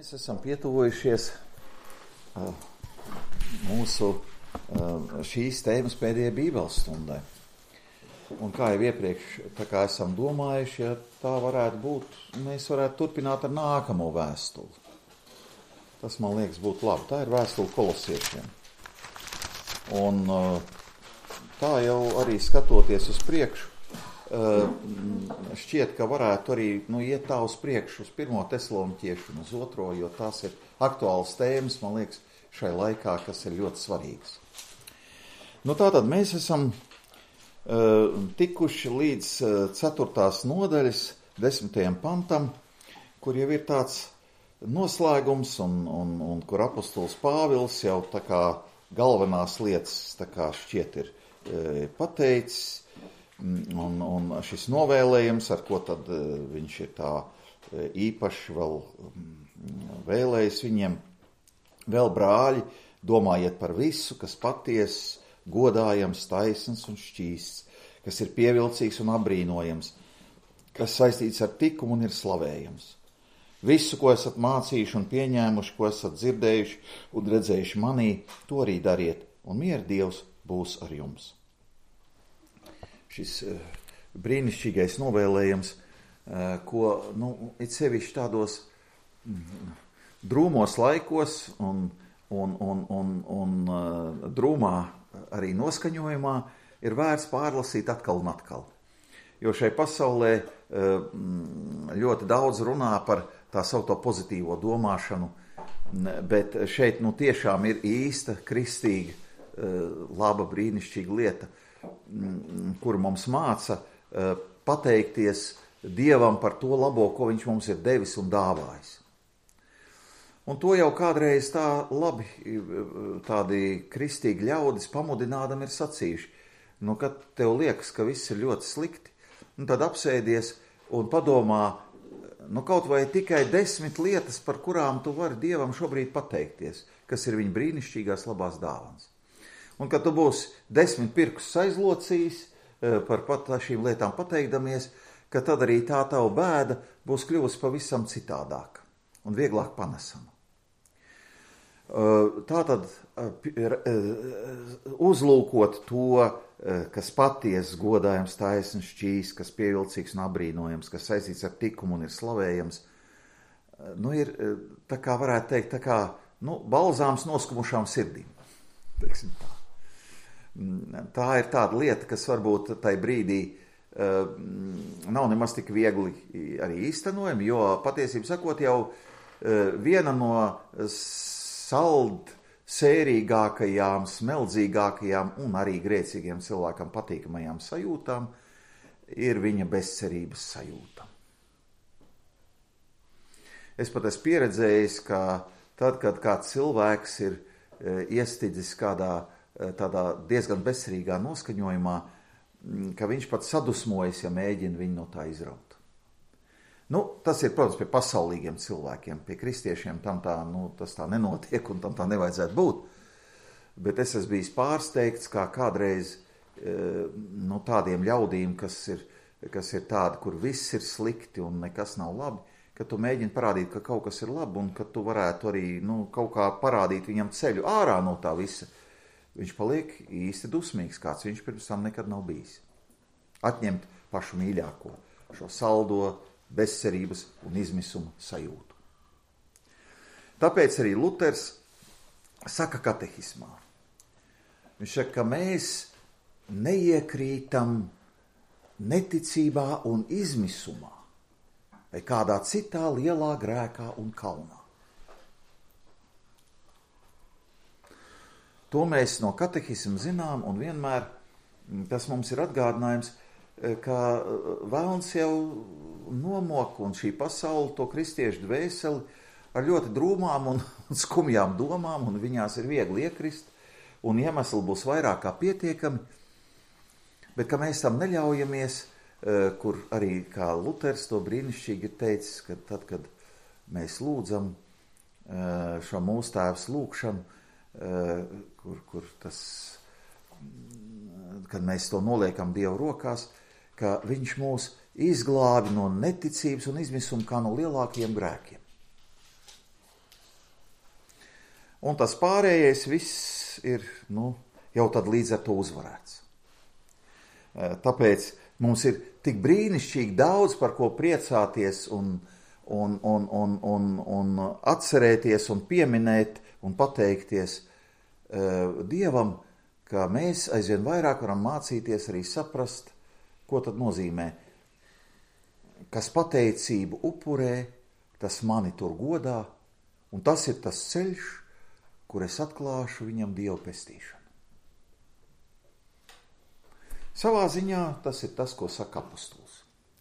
Mēs esam pietuvojušies mūsu šīs tēmas pēdējai Bībeles stundai. Un kā jau iepriekš esam domājuši, ja tā varētu būt, mēs varētu turpināt ar nākamo vēstuli. Tas, man liekas, būtu labi. Tā ir vēstule Kolosiešiem. Un tā jau arī skatoties uz priekšu, šķiet, ka varētu arī iet tā uz priekšu, uz 1. Tesaloniķiešu un uz 2, jo tās ir aktuālas tēmas, man liekas, šai laikā, kas ir ļoti svarīgas. Tātad mēs esam tikuši līdz 4. nodaļas 10. pantam, kur jau ir tāds noslēgums un kur apostols Pāvils jau tā kā galvenās lietas tā kā šķiet ir pateicis, un šis novēlējums, ar ko tad viņš ir tā īpaši vēl vēlējis viņiem, vēl brāļi, domājiet par visu, kas patiess, godājams, taisns un šķīsts, kas ir pievilcīgs un apbrīnojams, kas saistīts ar tikumu un ir slavējams. Visu, ko esat mācījuši un pieņēmuši, ko esat dzirdējuši un redzējuši manī, to arī dariet, un miera Dievs būs ar jums. Šis brīnišķīgais novēlējums, ko it sevišķi tādos drūmos laikos un drūmā arī noskaņojumā ir vērts pārlasīt atkal un atkal. Jo šai pasaulē ļoti daudz runā par tā saucamo pozitīvo domāšanu, bet šeit tiešām ir īsta, kristīga, laba, brīnišķīga lieta, kuru mums māca pateikties Dievam par to labo, ko viņš mums ir devis un dāvājis. Un to jau kādreiz tā labi tādi kristīgi ļaudis pamudinādami ir sacījuši. Kad tev liekas, ka viss ir ļoti slikti, tad apsēdies un padomā, kaut vai tikai 10 lietas, par kurām tu vari Dievam šobrīd pateikties, kas ir viņa brīnišķīgās labās dāvanas. Un kad tu būsi 10 pirkstus aizlocījis par šīm lietām pateikdamies, ka tad arī tā tava bēda būs kļuvusi pavisam citādāka un vieglāk panesama. Tātad uzlūkot to, kas patiesi, godājams, taisns, šķīsts, kas pievilcīgs un apbrīnojams, kas saistīts ar tikumu un ir slavējams, ir, tā kā varētu teikt, tā kā balzāms noskumušām sirdīm. Teiksim tā. Tā ir tāda lieta, kas varbūt tai brīdī nav nemaz tik viegli arī īstenojami, jo patiesībā sakot jau viena no sērígākajām, smeldzīgākajām un arī grēcīgiem cilvēkam patīkamajām sajūtām ir viņa bezcerības sajūta. Es pat esmu pieredzējis, ka tad, kad kāds cilvēks ir iestidzis tādā diezgan bezcerīgā noskaņojumā, ka viņš pat sadusmojas, ja mēģina viņu no tā izraut. Tas ir, protams, pie pasaulīgiem cilvēkiem, pie kristiešiem tam tas tā nenotiek un tam tā nevajadzētu būt. Bet es esmu bijis pārsteigts, kā kādreiz tādiem ļaudīm, kas ir tādi, kur viss ir slikti un nekas nav labi, ka tu mēģini parādīt, ka kaut kas ir labi un ka tu varētu arī kaut kā parādīt viņam ceļu ārā no tā visa. Viņš paliek īsti dusmīgs, kāds viņš pirms tam nekad nav bijis. Atņemt pašu mīļāko, šo saldo, bezcerības un izmisuma sajūtu. Tāpēc arī Luters saka katehismā. Viņš saka, ka mēs neiekrītam neticībā un izmisumā vai kādā citā lielā grēkā un kaunā. To mēs no katehisma zinām, un vienmēr tas mums ir atgādinājums, ka vēlns jau nomok, un šī pasaule to kristiešu dvēseli ar ļoti drūmām un skumjām domām, un viņās ir viegli iekrist, un iemesli būs vairāk kā pietiekami, bet ka mēs tam neļaujamies, kur arī kā Luters to brīnišķīgi ir teicis, ka tad, kad mēs lūdzam šo mūsu Tēvs lūgšanu, kur tas, kad mēs to noliekam Dievu rokās, ka viņš mūs izglābi no neticības un izmisuma kā no lielākajiem grēkiem. un tas pārējais viss ir jau tad līdz ar to uzvarēts. Tāpēc mums ir tik brīnišķīgi daudz par ko priecāties un atcerēties un pieminēt un pateikties Dievam, ka mēs aizvien vairāk varam mācīties arī saprast, ko tad nozīmē, kas pateicību upurē, tas mani tur godā, un tas ir tas ceļš, kur es atklāšu viņam Dievu pestīšanu. Savā ziņā tas ir tas, ko saka apustulis.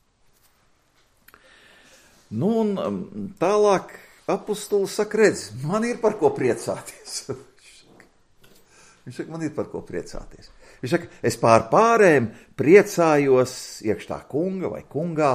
Un tālāk apustulis saka, redz, man ir par ko priecāties. Viņš saka, man ir par ko priecāties. Viņš saka, es pārēm priecājos iekšā kunga vai kungā,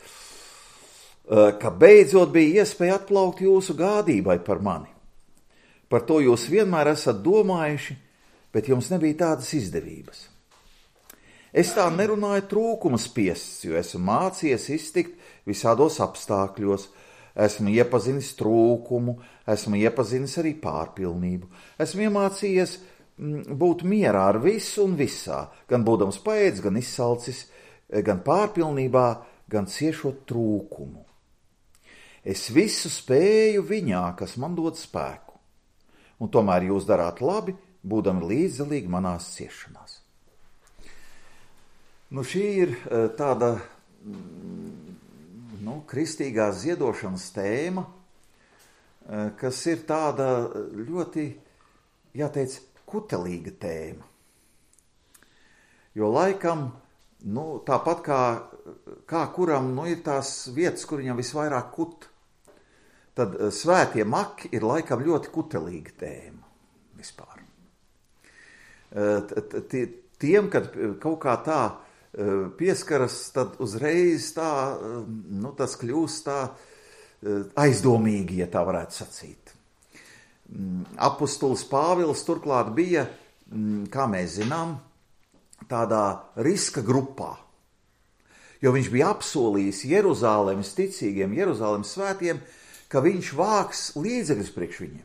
ka beidzot bija iespēja atplaukt jūsu gādībai par mani. Par to jūs vienmēr esat domājuši, bet jums nebija tādas izdevības. Es tā nerunāju trūkuma spiests, jo esmu mācījies iztikt visādos apstākļos, esmu iepazinis trūkumu, esmu iepazinis arī pārpilnību, esmu iemācījies būt mierā ar visu un visā, gan būdams paēdis, gan izsalcis, gan pārpilnībā, gan ciešot trūkumu. Es visu spēju viņā, kas man dod spēku, un tomēr jūs darāt labi, būdami līdzdalīgi manās ciešanās. Šī ir tāda kristīgās ziedošanas tēma, kas ir tāda ļoti, jāteic, kutelīga tēma. Jo laikam, tāpat kā kuram ir tās vietas, kur viņam visvairāk kut, tad svētie maki ir laikam ļoti kutelīga tēma vispār. Tiem, kad kaut kā tā pieskaras, tad uzreiz tas kļūst tā aizdomīgi, ja tā varētu sacīt. Apustulis Pāvils turklāt bija, kā mēs zinām, tādā riska grupā, jo viņš bija apsolījis Jeruzālēmas ticīgiem, Jeruzālēmas svētiem, ka viņš vāks līdzekļus priekš viņiem.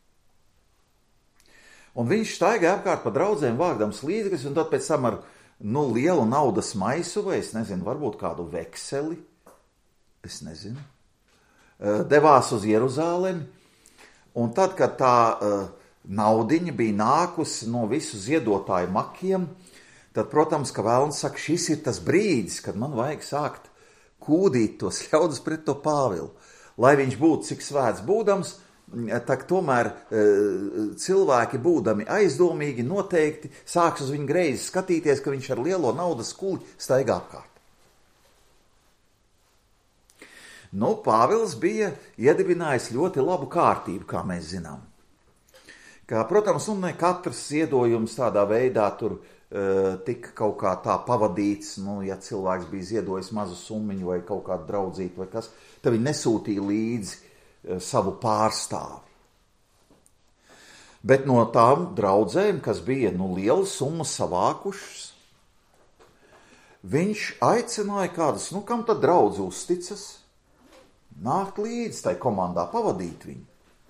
Un viņš staigāja apkārt pa draudzēm vākdams līdzekļus, un tad pēc tam ar lielu naudas maisu, vai es nezinu, varbūt kādu vekseli, es nezinu, devās uz Jeruzālemi, un tad, kad tā naudiņa bija nākusi no visu ziedotāju makiem, tad, protams, ka vēlns saka, šis ir tas brīdis, kad man vajag sākt kūdīt tos ļaudis pret to Pāvilu, lai viņš būtu cik svēts būdams, tak tomēr cilvēki būdami aizdomīgi noteikti sāks uz viņu greizi skatīties, ka viņš ar lielo naudas kuli staigā apkārt. Pāvils bija iedibinājis ļoti labu kārtību, kā mēs zinām. Protams, ne katrs ziedojums tādā veidā tur tika kaut kā tā pavadīts, ja cilvēks bija ziedojis mazu summiņu vai kaut kādu draudzītu vai kas, tad viņi nesūtīja līdzi savu pārstāvi. Bet no tām draudzēm, kas bija lielu summu savākušas, viņš aicināja kādas, kam tad draudz uzticas, nākt līdzi tai komandā, pavadīt viņu.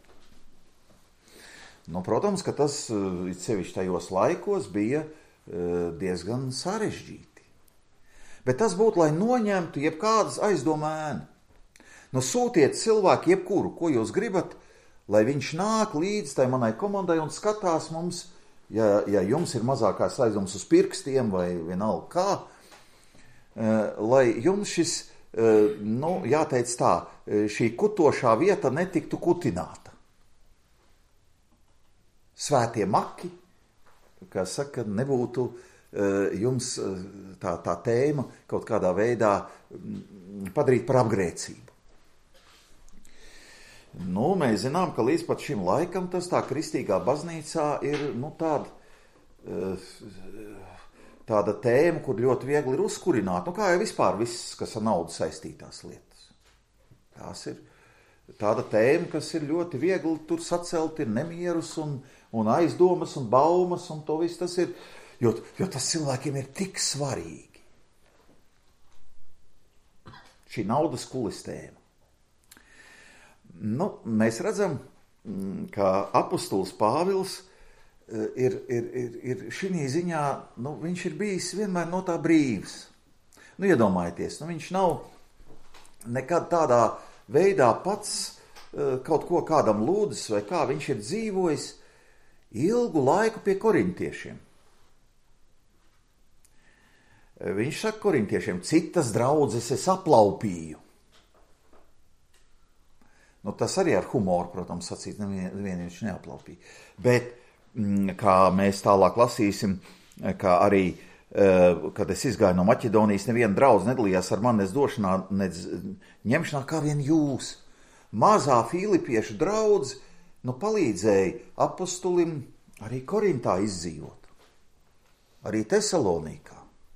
Protams, ka tas sevišķi tajos laikos bija diezgan sarežģīti. Bet tas būtu, lai noņemtu jebkādas aizdomēnu. Sūtiet cilvēku jebkuru, ko jūs gribat, lai viņš nāk līdz tai manai komandai un skatās mums, ja jums ir mazākās aizdomas uz pirkstiem vai vienalga kā, lai jums šis, jāteic tā, šī kutošā vieta netiktu kutināta. Svētie maki, kā saka, nebūtu jums tā tēma kaut kādā veidā padarīt par apgrēcību. Mēs zinām, ka līdz pat šim laikam tas tā kristīgā baznīcā ir tāda tēma, kur ļoti viegli ir uzkurināt. Kā jau vispār viss, kas ar naudu saistītās lietas. Tās ir tāda tēma, kas ir ļoti viegli tur sacelt, ir nemierus un aizdomas un baumas un to viss tas ir, jo tas cilvēkiem ir tik svarīgi. Šī naudas kulis tēma. Mēs redzam, ka apostols Pāvils ir šī ziņā, viņš ir bijis vienmēr no tā brīvs. Iedomājieties, viņš nav nekad tādā veidā pats kaut ko kādam lūdzis, vai kā viņš ir dzīvojis ilgu laiku pie korintiešiem. Viņš saka korintiešiem, citas draudzes es aplaupīju. Tas arī ar humoru, protams, sacīt, nevienu viņš neaplaupīja. Bet, kā mēs tālāk lasīsim, kā arī, kad es izgāju no Maķedonijas, neviena draudze nedalījās ar mani nec došanā, nec ņemšanā, kā vien jūs. Mazā filipiešu draudze, palīdzēja apostolim arī Korintā izdzīvot. Arī Tesalonikā.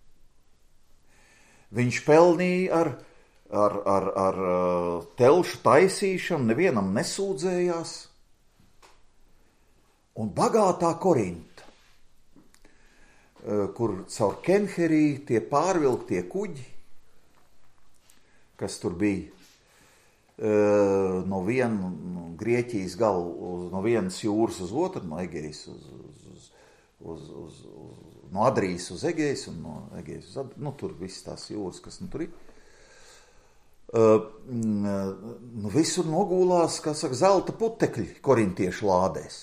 Viņš pelnīja ar telšu taisīšanu, nevienam nesūdzējās. Un bagātā Korinta, kur caur Kenheriju tie pārvilktie kuģi, kas tur bija no viena Grieķijas galu, no vienas jūras uz otru, no Egejas no Adrijas uz Egejas un no Egejas uz Adrijas, tur viss tās jūras, kas tur ir. Visur nogūlās, kā saka, zelta putekļi korintiešu lādēs.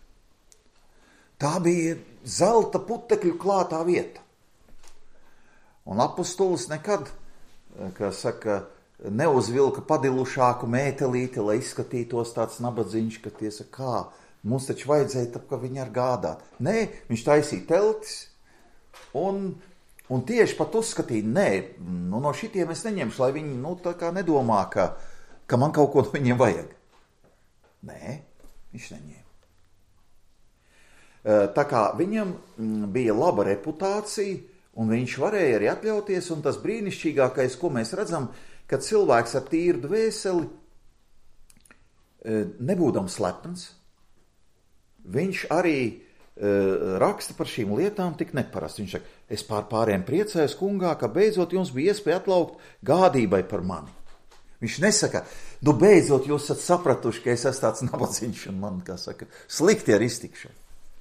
Tā bija zelta putekļu klātā vieta. Un apostolis nekad, kā saka, neuzvilka padilušāku mētelīti, lai izskatītos tāds nabadzīņš, ka tiesa kā, mums taču vajadzēja tā, ka viņi ar gādāt. Nē, viņš taisīja teltis, un tieši pat uzskatīja, nē, no šitiem es neņemšu, lai viņi, tā kā nedomā, ka man kaut ko no viņiem vajag. Nē, viņš neņēma. Tā kā viņam bija laba reputācija, un viņš varēja arī atļauties, un tas brīnišķīgākais, ko mēs redzam, kad cilvēks ar tīru dvēseli, nebūdams slepens, viņš arī raksta par šīm lietām tik neparasti. Viņš saka, es pāriem priecājos kungā, ka beidzot jums bija iespēja atlaukt gādībai par mani. Viņš nesaka, beidzot jūs esat sapratuši, ka es esmu tāds nabadzīņš un man, kā saka, slikti ar iztikšanu.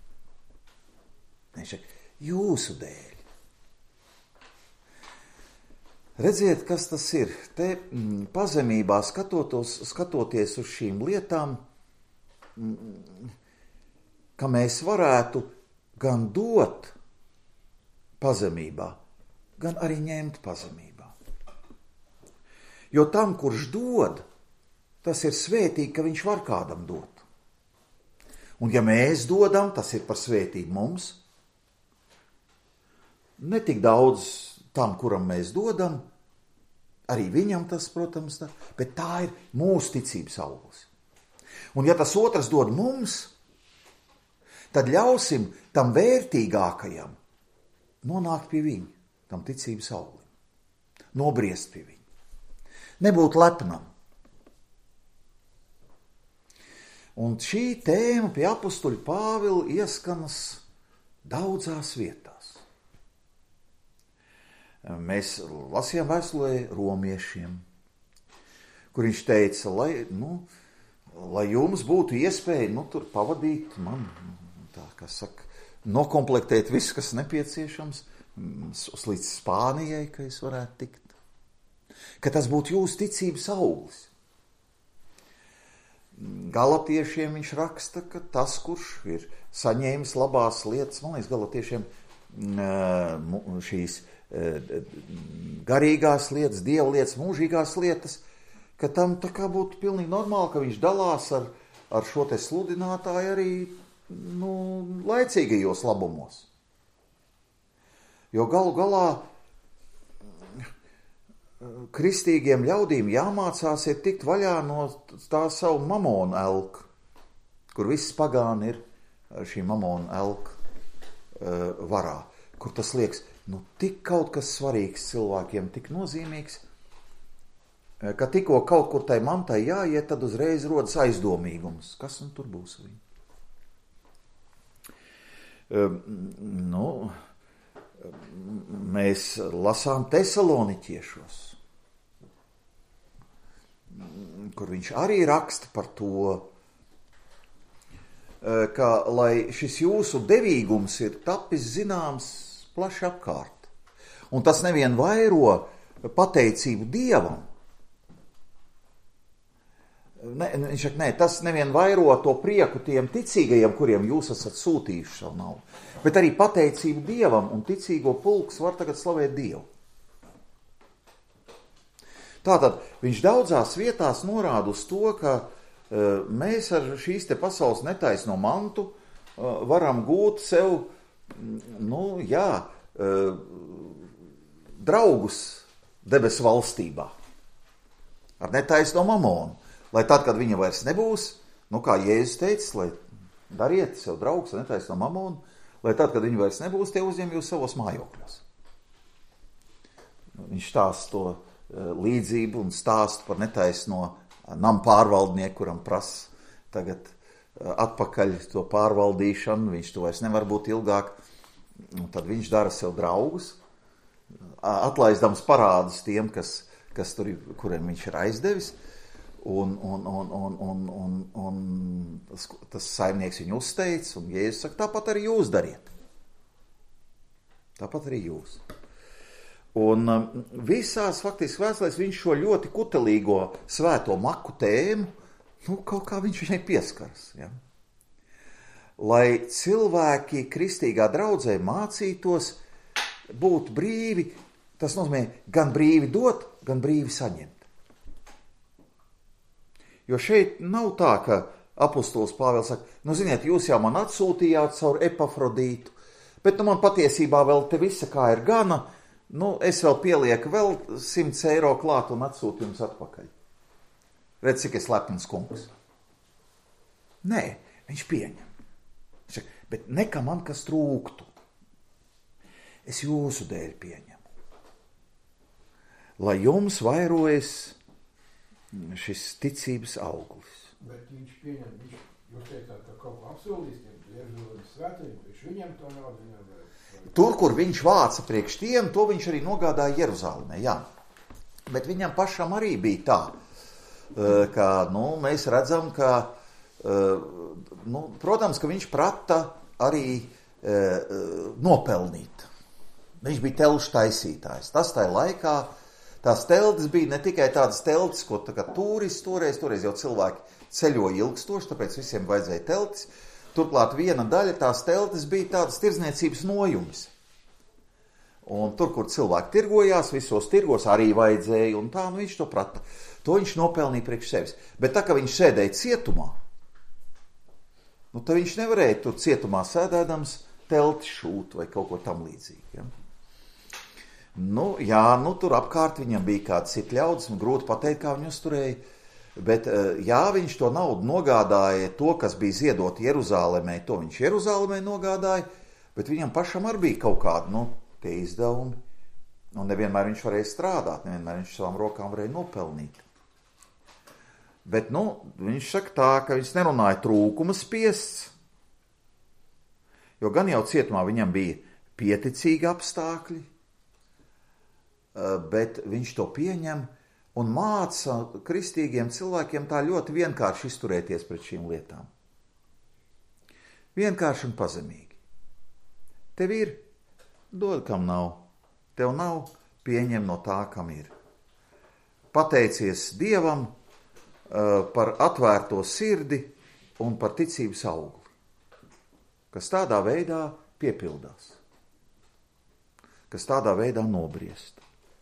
Viņš saka, jūsu dēļ. Redziet, kas tas ir. Te pazemībā skatoties uz šīm lietām, ka mēs varētu gan dot pazemībā, gan arī ņemt pazemībā. Jo tam, kurš dod, tas ir svētīgi, ka viņš var kādam dot. Un ja mēs dodam, tas ir par svētību mums. Ne tik daudz tam, kuram mēs dodam, arī viņam tas, protams, bet tā ir mūsu ticības auglis. Un ja tas otrs dod mums, tad ļausim tam vērtīgākajam nonākt pie viņa, tam ticības auglim, nobriest pie viņa, nebūt lepnam. Un šī tēma pie apostoļa Pāvila ieskanas daudzās vietās. Mēs lasījām vēstulē romiešiem, kur viņš teica, lai jums būtu iespēja tur pavadīt man, tā kā saka, nokomplektēt visu, kas nepieciešams, līdz Spānijai, ka es varētu tikt. Ka tas būtu jūsu ticības auglis. Galatiešiem viņš raksta, ka tas, kurš ir saņēmis labās lietas, man liekas, galatiešiem šīs garīgās lietas, dieva lietas, mūžīgās lietas, ka tam tā kā būtu pilnīgi normāli, ka viņš dalās ar šo te sludinātāju arī laicīgajos labumos. Jo galu galā kristīgiem ļaudīm jāmācās ir tikt vaļā no tā savu mamonu elku, kur viss pagāni ir šī mamonu elka varā, kur tas liekas, tik kaut kas svarīgs cilvēkiem, tik nozīmīgs, ka tikko kaut kur tai mantai jāiet, tad uzreiz rodas aizdomīgums. Kas tur būs viņa? Mēs lasām Tesaloniķiešos, kur viņš arī raksta par to, ka, lai šis jūsu devīgums ir tapis zināms plaši apkārt. Un tas nevien vairo pateicību Dievam. Viņš saka, tas nevien vairo to prieku tiem ticīgajiem, kuriem jūs esat sūtījuši savu naudu, bet arī pateicību Dievam, un ticīgo pulks var tagad slavēt Dievu. Tātad viņš daudzās vietās norāda uz to, ka mēs ar šīs te pasaules netaisno mantu varam gūt sev, draugus debesu valstībā ar netaisno mamonu, lai tad, kad viņa vairs nebūs, kā Jēzus teica, lai dariet sev draugus ar netaisno mamonu, lai tad, kad viņa vairs nebūs, tie uzņem jūs savos mājokļos. Viņš stāsta to līdzību un stāstu par netaisno namu pārvaldnieku, kuram prasa tagad atpakaļ to pārvaldīšanu, viņš to vairs nevar būt ilgāk, un tad viņš dara sev draugus, atlaizdams parādus tiem, kas tur, kuriem viņš ir aizdevis, un tas saimnieks viņu uzteic, un Jēzus saka, tāpat arī jūs dariet. Tāpat arī jūs. Un visās faktiski vēstulēs viņš šo ļoti kutelīgo svēto maku tēmu, kaut kā viņš viņai pieskaras. Ja? Lai cilvēki kristīgā draudzē mācītos būt brīvi, tas nozīmē gan brīvi dot, gan brīvi saņemt. Jo šeit nav tā, ka apostols Pāvils saka, ziniet, jūs jau man atsūtījāt caur Epafrodītu, bet man patiesībā vēl te visa kā ir gana, es vēl pielieku vēl 100 eiro klāt un atsūtu jums atpakaļ. Redz, cik es lepns kungs. Nē, viņš pieņem. Viņš saka, bet nekā man kas trūktu. Es jūsu dēļ pieņemu. Lai jums vairojas šis ticības auglis. Bet viņš pieņem, jūs teicāt, ka kaut ko apsolīs tiem Jeruzalemes svētajiem, viņš viņam to naudu nevar. Tur, kur viņš vāca priekš tiem, to viņš arī nogādāja Jeruzalemē, jā. Bet viņam pašam arī bija tā, ka, mēs redzam, ka, protams, ka viņš prata arī nopelnīt. Viņš bija telšu taisītājs. Tas tajā laikā, tās teltis bija ne tikai tādas teltis, ko tā kā turisti toreiz jau cilvēki ceļoja ilgstoši, tāpēc visiem vajadzēja teltis. Turklāt viena daļa tās teltis bija tādas tirdzniecības nojumis. Un tur, kur cilvēki tirgojās, visos tirgos arī vajadzēja, un tā, viņš to prata. To viņš nopelnīja priekš sevis. Bet tā, ka viņš sēdēja cietumā, tad viņš nevarēja tur cietumā sēdēdams telti šūt vai kaut ko tam līdzīgi. Ja? Tur apkārt viņam bija kāds cits ļaudis, grūti pateikt, kā viņu uzturēja. Bet, viņš to naudu nogādāja, to, kas bija ziedot Jeruzalemē, to viņš Jeruzalemē nogādāja, bet viņam pašam arī bija kaut kādi, tie izdevumi. Un nevienmēr viņš varēja strādāt, nevienmēr viņš savām rokām varēja nopelnīt. Bet, viņš saka tā, ka viņš nerunāja trūkuma spiests, jo gan jau cietumā viņam bija pieticīgi apstākļi, bet viņš to pieņem un māca kristīgiem cilvēkiem tā ļoti vienkārši izturēties pret šīm lietām. Vienkārši un pazemīgi. Tev ir, dod, kam nav. Tev nav, pieņem no tā, kam ir. Pateicies Dievam par atvērto sirdi un par ticības augli, kas tādā veidā piepildās, kas tādā veidā nobriest.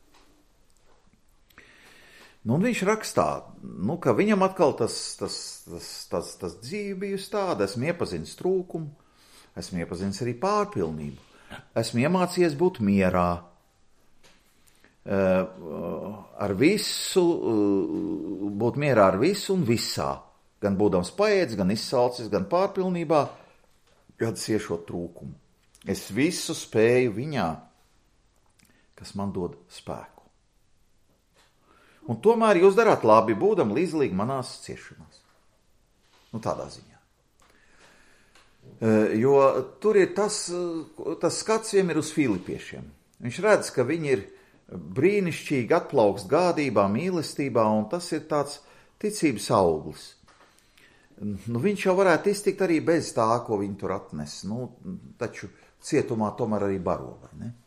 Un viņš rakstā, ka viņam atkal tas dzīve bijusi tāda, esmu iepazinis trūkumu, esmu iepazinis arī pārpilnību, esmu iemācījies būt mierā, būt mierā ar visu un visā, gan būdams paēdis, gan izsalcis, gan pārpilnībā, gan ciešot trūkumu. Es visu spēju viņā, kas man dod spēku. Un tomēr jūs darāt labi, būdam līdzlīgi manās ciešanās. Tādā ziņā. Jo tur ir tas skats viņam ir uz filipiešiem. Viņš redz, ka viņi ir brīnišķīgi atplaukst gādībā, mīlestībā, un tas ir tāds ticības auglis. viņš jau varētu iztikt arī bez tā, ko viņi tur atnes. Taču cietumā tomēr arī baro, vai ne?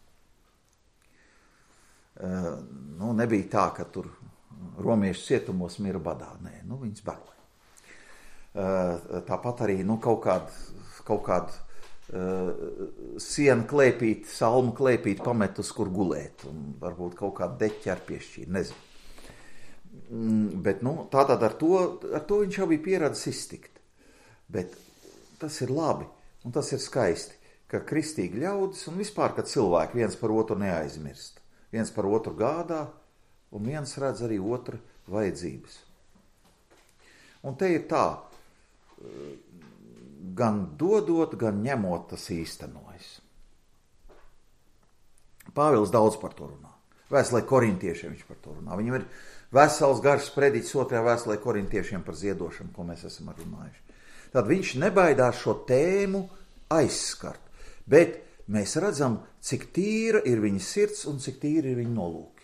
Nebija tā, ka tur romiešu cietumos mira badā. Nē, viņas baroja. Tāpat arī kaut kādu sienu klēpīt, salmu klēpīt pamet uz kur gulēt, un varbūt kaut kādu deķi ar piešķīru, nezinu. Bet, tātad ar to viņš jau bija pieradzis iztikt. Bet tas ir labi, un tas ir skaisti, ka kristīgi ļaudis un vispār, ka cilvēki viens par otru neaizmirst. Viens par otru gādā, un viens redz arī otru vajadzības. Un te ir tā, gan dodot, gan ņemot tas īstenojas. Pāvils daudz par to runā. Vēstulē korintiešiem viņš par to runā. Viņam ir vesels garš sprediķis 2. vēstulē korintiešiem par ziedošanu, ko mēs esam runājuši. Tad viņš nebaidās šo tēmu aizskart, bet mēs redzam, cik tīra ir viņa sirds un cik tīra ir viņa nolūki.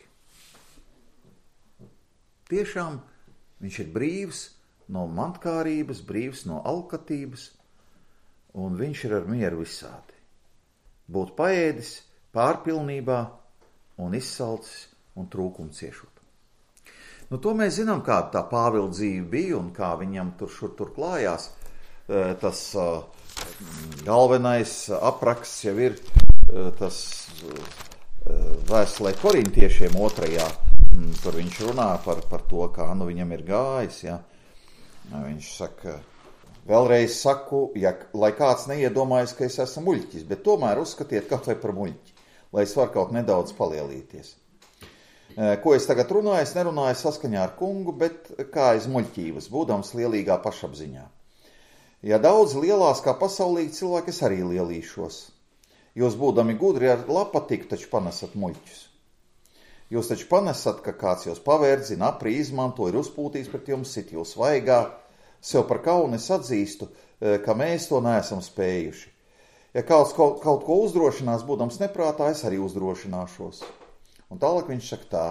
Tiešām viņš ir brīvs no mantkārības, brīvs no alkatības, un viņš ir ar mieru visādi. Būt paēdis pārpilnībā un izsalcis un trūkumu ciešot. To mēs zinām, kāda tā Pāvila dzīve bija un kā viņam tur klājās. Tas galvenais apraksts jau ir tas vēstulē korintiešiem 2. Tur viņš runā par to, kā viņam ir gājis. Ja. Viņš saka, vēlreiz saku, lai kāds neiedomājas, ka es esmu muļķis, bet tomēr uzskatiet kaut vai par muļķi, lai es varu kaut nedaudz palielīties. Ko es tagad runāju, es nerunāju saskaņā ar kungu, bet kā aiz muļķības, būdams lielīgā pašapziņā. Ja daudz lielās kā pasaulīgi cilvēki, es arī lielīšos. Jūs būdami gudri ar lapatiku taču panesat muļķus. Jūs taču panesat, ka kāds jūs pavērdzina, aprī izmanto, ir uzpūtījis pret jums, sit jūs vaigā. Sev par kaunu es atzīstu, ka mēs to neesam spējuši. Ja kaut ko uzdrošinās, būdams neprātā, es arī uzdrošināšos. Un tālāk viņš saka tā,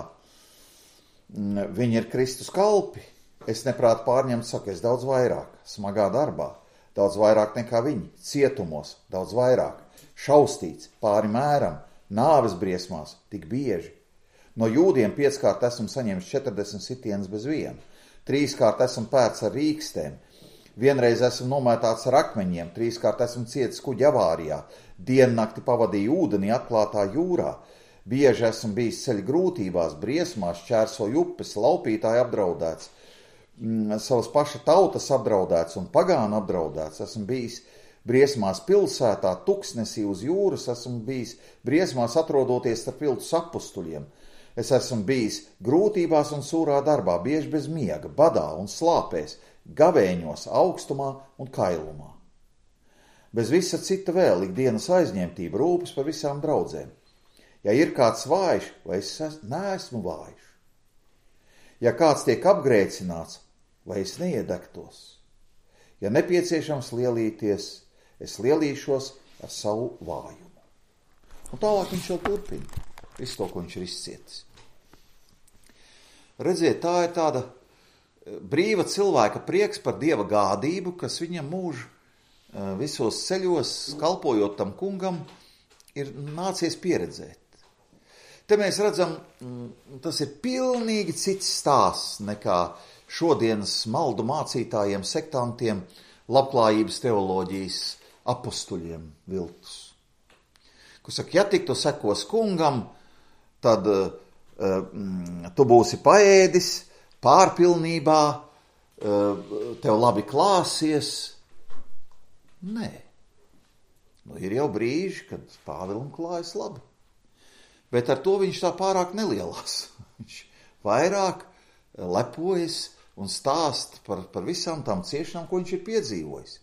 viņi ir Kristus kalpi, es neprāt pārņemt, saka, es daudz vairāk, smagā darbā, daudz vairāk nekā viņi, cietumos, daudz vairāk, šaustīts, pāri mēram, nāves briesmās, tik bieži. No jūdiem 5 esmu saņēmis 40 sitienas bez viena, 3 esmu pērts ar rīkstēm, vienreiz esmu nomētāts ar akmeņiem, 3 esmu cietis kuģa avārijā, diennakti pavadīju ūdenī atklātā jūrā, bieži esmu bijis ceļa grūtībās, briesmās, šķērsoju upes, laupītāji apdraudēts, savas paša tautas apdraudēts un pagānu apdraudēts. Esmu bijis briesmās pilsētā, tuksnesī uz jūras, esmu bijis briesmās atrodoties starp viltus apustuļiem. Es esmu bijis grūtībās un sūrā darbā, bieži bez miega, badā un slāpēs, gavēņos, augstumā un kailumā. Bez visa cita vēl ikdienas aizņemtība, rūpes par visām draudzēm. Ja ir kāds vājš, vai es neesmu vājš? Ja kāds tiek apgrēcināts, vai es neiedegtos? Ja nepieciešams lielīties, es lielīšos ar savu vājumu. Un tālāk viņš jau turpina visu to, ko viņš ir izcietis. Redziet, tā ir tāda brīva cilvēka prieks par Dieva gādību, kas viņam mūžu visos ceļos, kalpojot tam kungam, ir nācies pieredzēt. Te mēs redzam, tas ir pilnīgi cits stāsts nekā šodienas maldu mācītājiem, sektantiem, labklājības teoloģijas apustuļiem viltus. Kur saka, ja tik tu sekos kungam, tad tu būsi paēdis, pārpilnībā, tev labi klāsies. Nē. Ir jau brīži, kad Pāvilam klājas labi. Bet ar to viņš tā pārāk nelielās. Viņš vairāk lepojas un stāst par visām tām ciešanām, ko viņš ir piedzīvojis.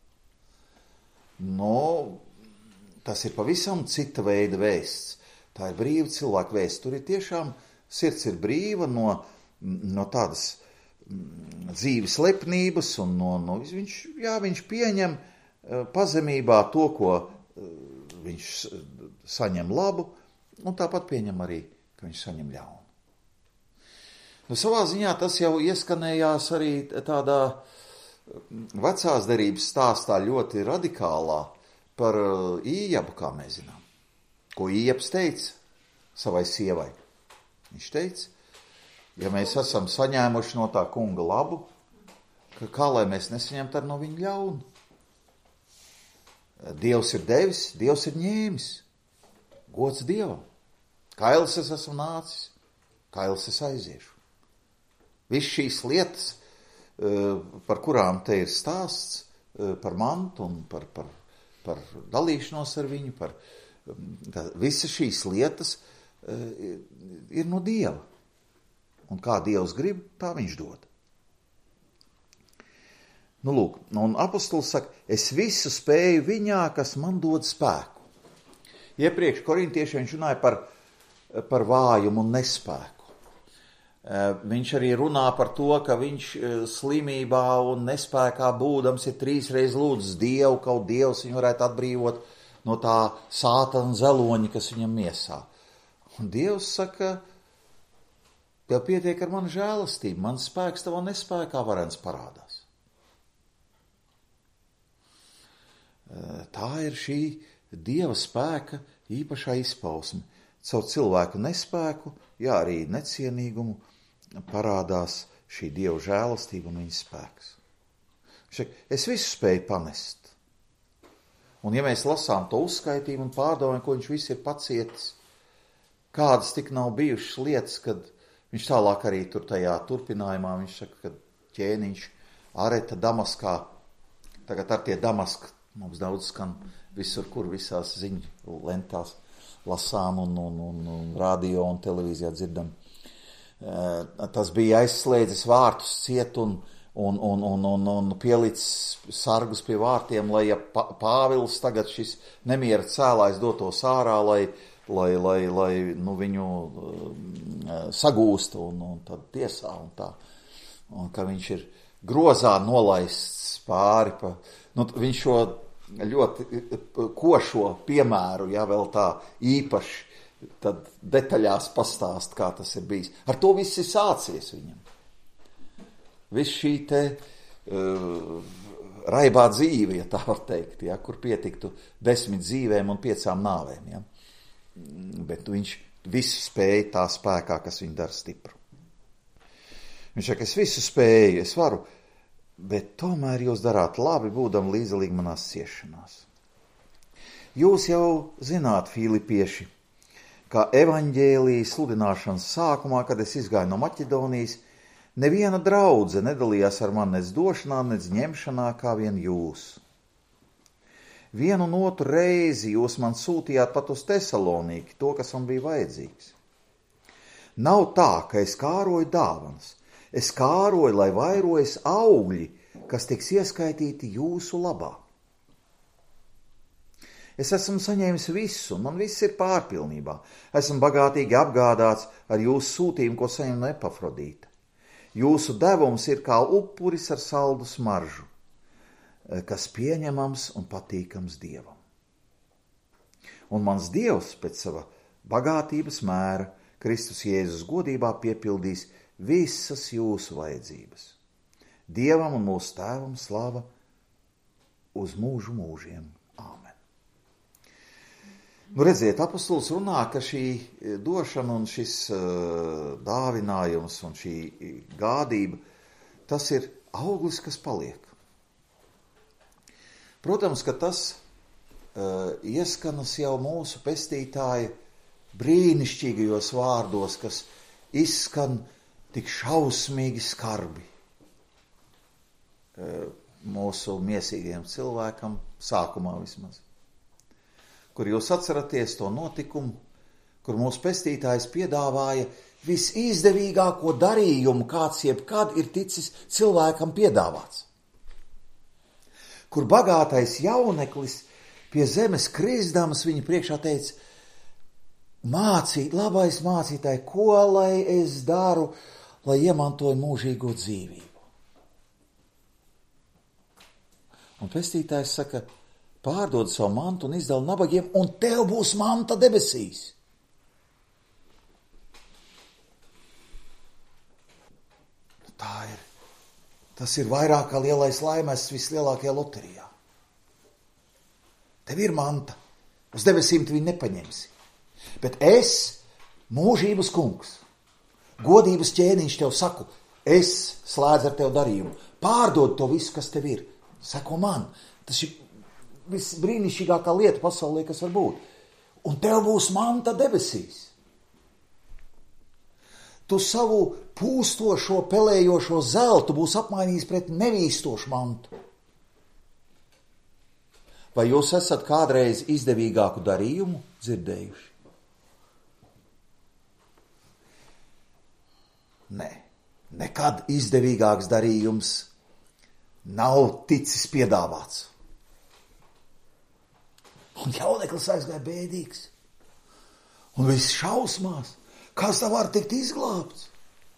Tas ir pavisam cita veida vēsts. Tā ir brīva cilvēka vēsts. Tur ir tiešām sirds ir brīva no tādas dzīves lepnības un viņš pieņem pazemībā to, ko viņš saņem labu, un tāpat pieņem arī, ka viņš saņem ļaunu. Savā ziņā tas jau ieskanējās arī tādā vecās derības stāstā ļoti radikālā par Ījabu, kā mēs zinām. Ko Ījabs teica savai sievai? Viņš teica, ja mēs esam saņēmuši no tā kunga labu, kā lai mēs nesaņemtu ar no viņa ļaunu? Dievs ir devis, Dievs ir ņēmis. Gods Dievam. Kailis es esmu nācis, kailis es aiziešu. Viss šīs lietas, par kurām te ir stāsts, par mantu un par dalīšanos ar viņu, visas šīs lietas ir no Dieva. Un kā Dievs grib, tā viņš dod. Nu, lūk, un apostols saka, es visu spēju viņā, kas man dod spēku. Iepriekš korintiešiem viņš runāja par vājumu un nespēku. Viņš arī runā par to, ka viņš slimībā un nespēkā būdams ir 3 reizes lūdzis Dievu, kaut Dievs viņu varētu atbrīvot no tā sātana zeloņa, kas viņam miesā. Un Dievs saka, tev pietiek ar manu žēlastību, mans spēks tavā nespēkā varens parādās. Tā ir šī Dieva spēka īpašā izpausme. Caur cilvēku nespēku, arī necienīgumu, parādās šī Dieva žēlastība un viņa spēks. Es visu spēju panest. Un ja mēs lasām to uzskaitījumu un pārdomājam, ko viņš viss ir pacietis, kādas tik nav bijušas lietas, kad viņš tālāk arī tur tajā turpinājumā, viņš saka, ka ķēniņš Areta Damaskā, tagad ar tie Damaska, mums daudz skan visur, kur visās ziņu lentās lasām un radio un televīzijā dzirdam. Tas bija aizslēdzis vārtus ciet un pielicis sargus pie vārtiem, lai ja Pāvils tagad šis nemiera cēlājs dotos ārā, lai viņu sagūst un tad tiesā un tā. Un ka viņš ir grozā nolaists pāri. Viņš šo ļoti košo piemēru, vēl tā īpaši tad detaļās pastāst, kā tas ir bijis. Ar to viss ir sācies viņam. Viss šī te raibā dzīve, ja tā var teikt, kur pietiktu 10 dzīvēm un 5 nāvēm. Bet viņš visu spēja tā spēkā, kas viņu dara stipru. Viņš saka, es visu spēju, es varu, bet tomēr jūs darāt labi, būdam līdzdalīgi manās ciešanās. Jūs jau zināt, filipieši, kā evaņģēlijas sludināšanas sākumā, kad es izgāju no Maķedonijas, neviena draudze nedalījās ar mani nec došanā, nec ņemšanā, kā vien jūs. Vienu un otru reizi jūs man sūtījāt pat uz Tesaloniki, to, kas man bija vajadzīgs. Nav tā, ka es kāroju dāvanas. Es kāroju, lai vairojas augļi, kas tiks ieskaitīti jūsu labā. Es esmu saņēmis visu, man viss ir pārpilnībā. Esmu bagātīgi apgādāts ar jūsu sūtījumu, ko saņem no Epafrodīta. Jūsu devums ir kā upuris ar saldu smaržu, kas pieņemams un patīkams Dievam. Un mans Dievs pēc sava bagātības mēra Kristus Jēzus godībā piepildīs visas jūsu vajadzības. Dievam un mūsu Tēvam slava uz mūžu mūžiem. Āmen. Redziet, apostols runā, ka šī došana un šis dāvinājums un šī gādība, tas ir auglis, kas paliek. Protams, ka tas ieskanas jau mūsu pestītāja brīnišķīgajos vārdos, kas izskan tik šausmīgi skarbi mūsu miesīgajam cilvēkam, sākumā vismaz. Kur jūs atceraties to notikumu, kur mūsu pestītājs piedāvāja visizdevīgāko darījumu, kāds jebkad ir ticis cilvēkam piedāvāts. Kur bagātais jauneklis pie zemes krisdams viņa priekšā teica, labais mācītāji, ko lai es daru, lai iemantoju mūžīgo dzīvību. Un pestītājs saka, pārdod savu mantu un izdala nabagiem, un tev būs manta debesīs. Tā ir Tas ir vairāk kā lielais laimests vislielākajā loterijā. Tev ir manta. Uz debesīm tu viņu nepaņemsi. Bet es, mūžības kungs, godības ķēniņš tev saku, es slēdzu ar tev darījumu. Pārdod to visu, kas tev ir. Seko man. Tas ir visbrīnišķīgākā lieta pasaulē, kas var būt. Un tev būs manta debesīs. Tu savu pūstošo, pelējošo zeltu būs apmainījis pret nevīstošu mantu. Vai jūs esat kādreiz izdevīgāku darījumu dzirdējuši? Nē, nekad izdevīgāks darījums nav ticis piedāvāts. Un jauneklis aizgāja bēdīgs. Un viss šausmās. Kas tā var tikt izglābts?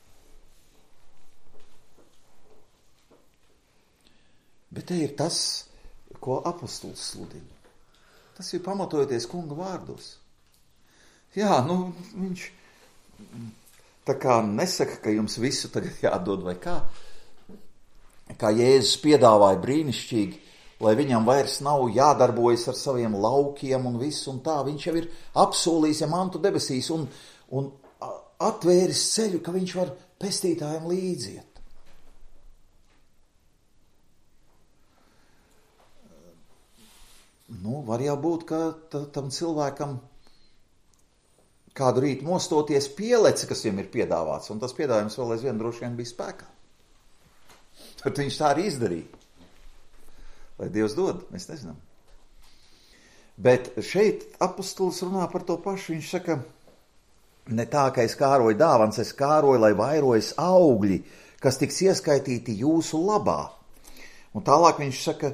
Bet te ir tas, ko apostols sludina. Tas ir pamatojoties kunga vārdos. Jā, viņš tā kā nesaka, ka jums visu tagad jādod vai kā. Kā Jēzus piedāvāja brīnišķīgi, lai viņam vairs nav jādarbojas ar saviem laukiem un visu un tā. Viņš jau ir apsolījis mantu debesīs un atvēris ceļu, ka viņš var pestītājiem līdziet. Var jau būt, ka tam cilvēkam kādu rītu mostoties pielece, kas viņam ir piedāvāts, un tas piedāvājums vēl aizvien droši vien bija spēkā. Tad viņš tā arī izdarīja. Lai Dievs dod, mēs nezinām. Bet šeit apostols runā par to pašu. Viņš saka, ne tā, ka es kāroju dāvans, es kāroju, lai vairojas augļi, kas tiks ieskaitīti jūsu labā. Un tālāk viņš saka,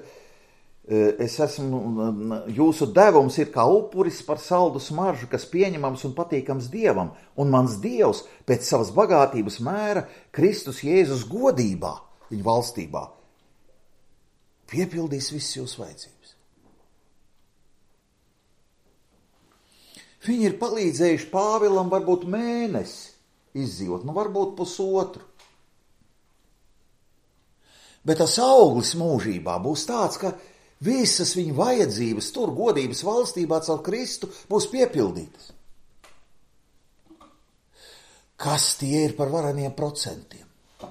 jūsu devums ir kā upuris par saldu smaržu, kas pieņemams un patīkams Dievam, un mans Dievs pēc savas bagātības mēra Kristus Jēzus godībā, viņa valstībā, piepildīs visas jūsu vajadzības. Viņi ir palīdzējuši Pāvilam varbūt mēnesi izdzīvot, varbūt pusotru. Bet tas auglis mūžībā būs tāds, ka visas viņa vajadzības tur godības valstībā caur Kristu būs piepildītas. Kas tie ir par vareniem procentiem?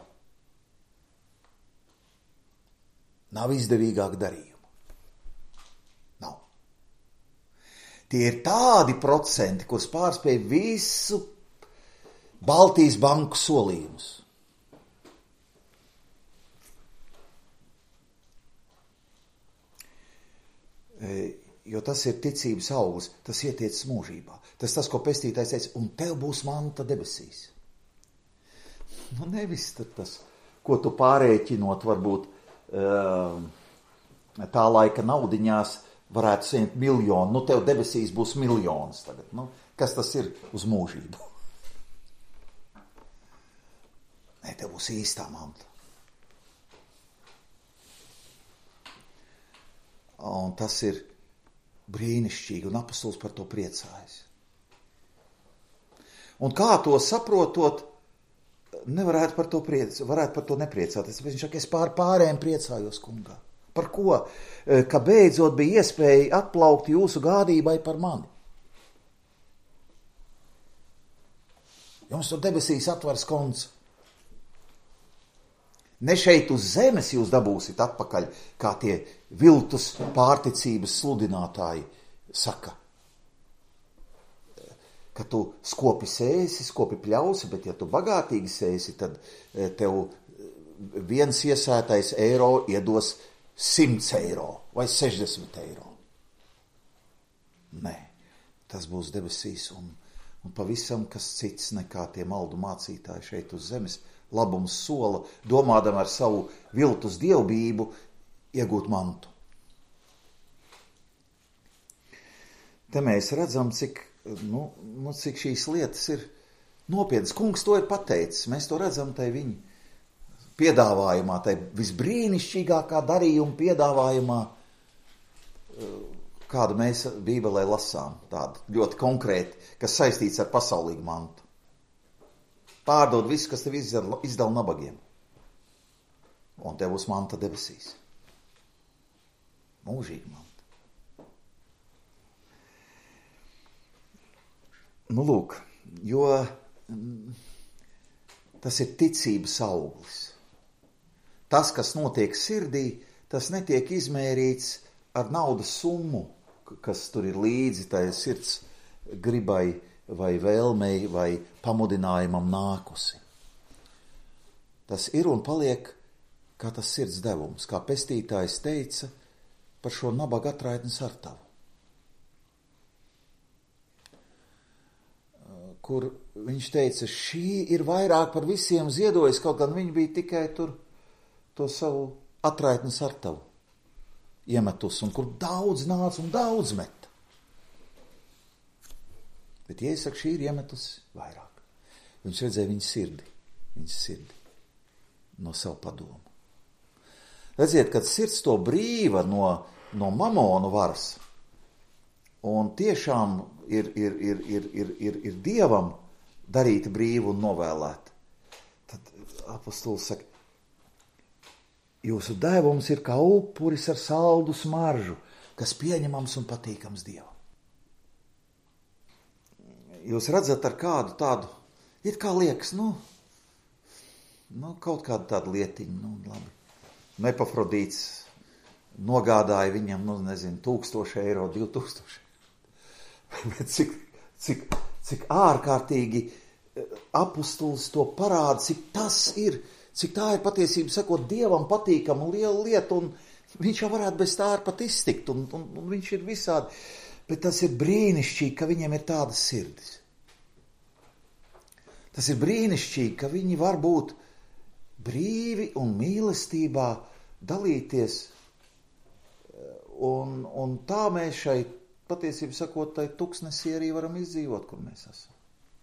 Nav izdevīgāk darījuma. Nav. Tie ir tādi procenti, kurus pārspēj visu Baltijas banku solījumus. Jo tas ir ticības auglis, tas ietiec mūžībā. Tas, ko pestītājs teica, un tev būs manta debesīs. Nevis tas, ko tu pārēķinot varbūt tā laika naudiņās varētu saņemt miljonu. Tev debesīs būs miljonas tagad. Kas tas ir uz mūžību? Nē, tev būs īstā manta. Un tas ir brīnišķīgi, un apostols par to priecājas. Un kā to saprotot, nevarētu par to varētu par to nepriecāties. Viņš saka, es pārējiem priecājos, kungā. Par ko? Ka beidzot bija iespēja atplaukt jūsu gādībai par mani. Jums tur debesīs atvers konts. Ne šeit uz zemes jūs dabūsit atpakaļ, kā tie viltus pārticības sludinātāji saka. Ka tu skopi sēsi, skopi pļausi, bet ja tu bagātīgi sēsi, tad tev viens iesētais eiro iedos 100 eiro vai 60 eiro. Nē, tas būs debesīs un pavisam kas cits nekā tie maldu mācītāji šeit uz zemes. Labums sola, domādam ar savu viltus dievbību, iegūt mantu. Te mēs redzam, cik šīs lietas ir nopietnas. Kungs to ir pateicis. Mēs to redzam tai viņa piedāvājumā, tai visbrīnišķīgākā darījuma piedāvājumā, kādu mēs Bībelē lasām. Tādu ļoti konkrēti, kas saistīts ar pasaulīgu mantu. Pārdod visu, kas tev izdala nabagiem. un tev būs manta debesīs. Mūžīga manta. Nu, lūk, jo tas ir ticības auglis. Tas, kas notiek sirdī, tas netiek izmērīts ar naudas summu, kas tur ir līdzi tai sirds gribai vai vēlmei vai pamudinājumam nākusi. Tas ir un paliek kā tas sirds devums, kā pestītājs teica par šo nabaga atraitni sartavu, kur viņš teica, šī ir vairāk par visiem ziedojis, kaut gan viņi bija tikai tur to savu atraitni sartavu iemetus, un kur daudz nāca un daudz meta. Bet, ja es saku, šī ir iemetus vairāk. Viņš redzēja viņas sirdi no savu padomu. Redziet, kad sirds to brīva no mamonu varas, un tiešām ir Dievam darīt brīvu un novēlēt, tad apostols saka, jūsu devums ir kā upuris ar saldu smaržu, kas pieņemams un patīkams Dievam. Jūs redzat ar kādu tādu, it kā liekas, kaut kādu tādu lietiņu, labi. Epafrodīts nogādāja viņam, 1000 eiro, 2000. Bet cik ārkārtīgi apostols to parāda, cik tā ir patiesība sakot Dievam patīkama liela lieta, un viņš jau varētu bez tā pat iztikt, un viņš ir visādi. Bet tas ir brīnišķīgi, ka viņiem ir tādas sirdis. Tas ir brīnišķīgi, ka viņi var būt brīvi un mīlestībā dalīties, un tā mēs šai, patiesībā sakot, tai tuksnesī arī varam izdzīvot, kur mēs esam.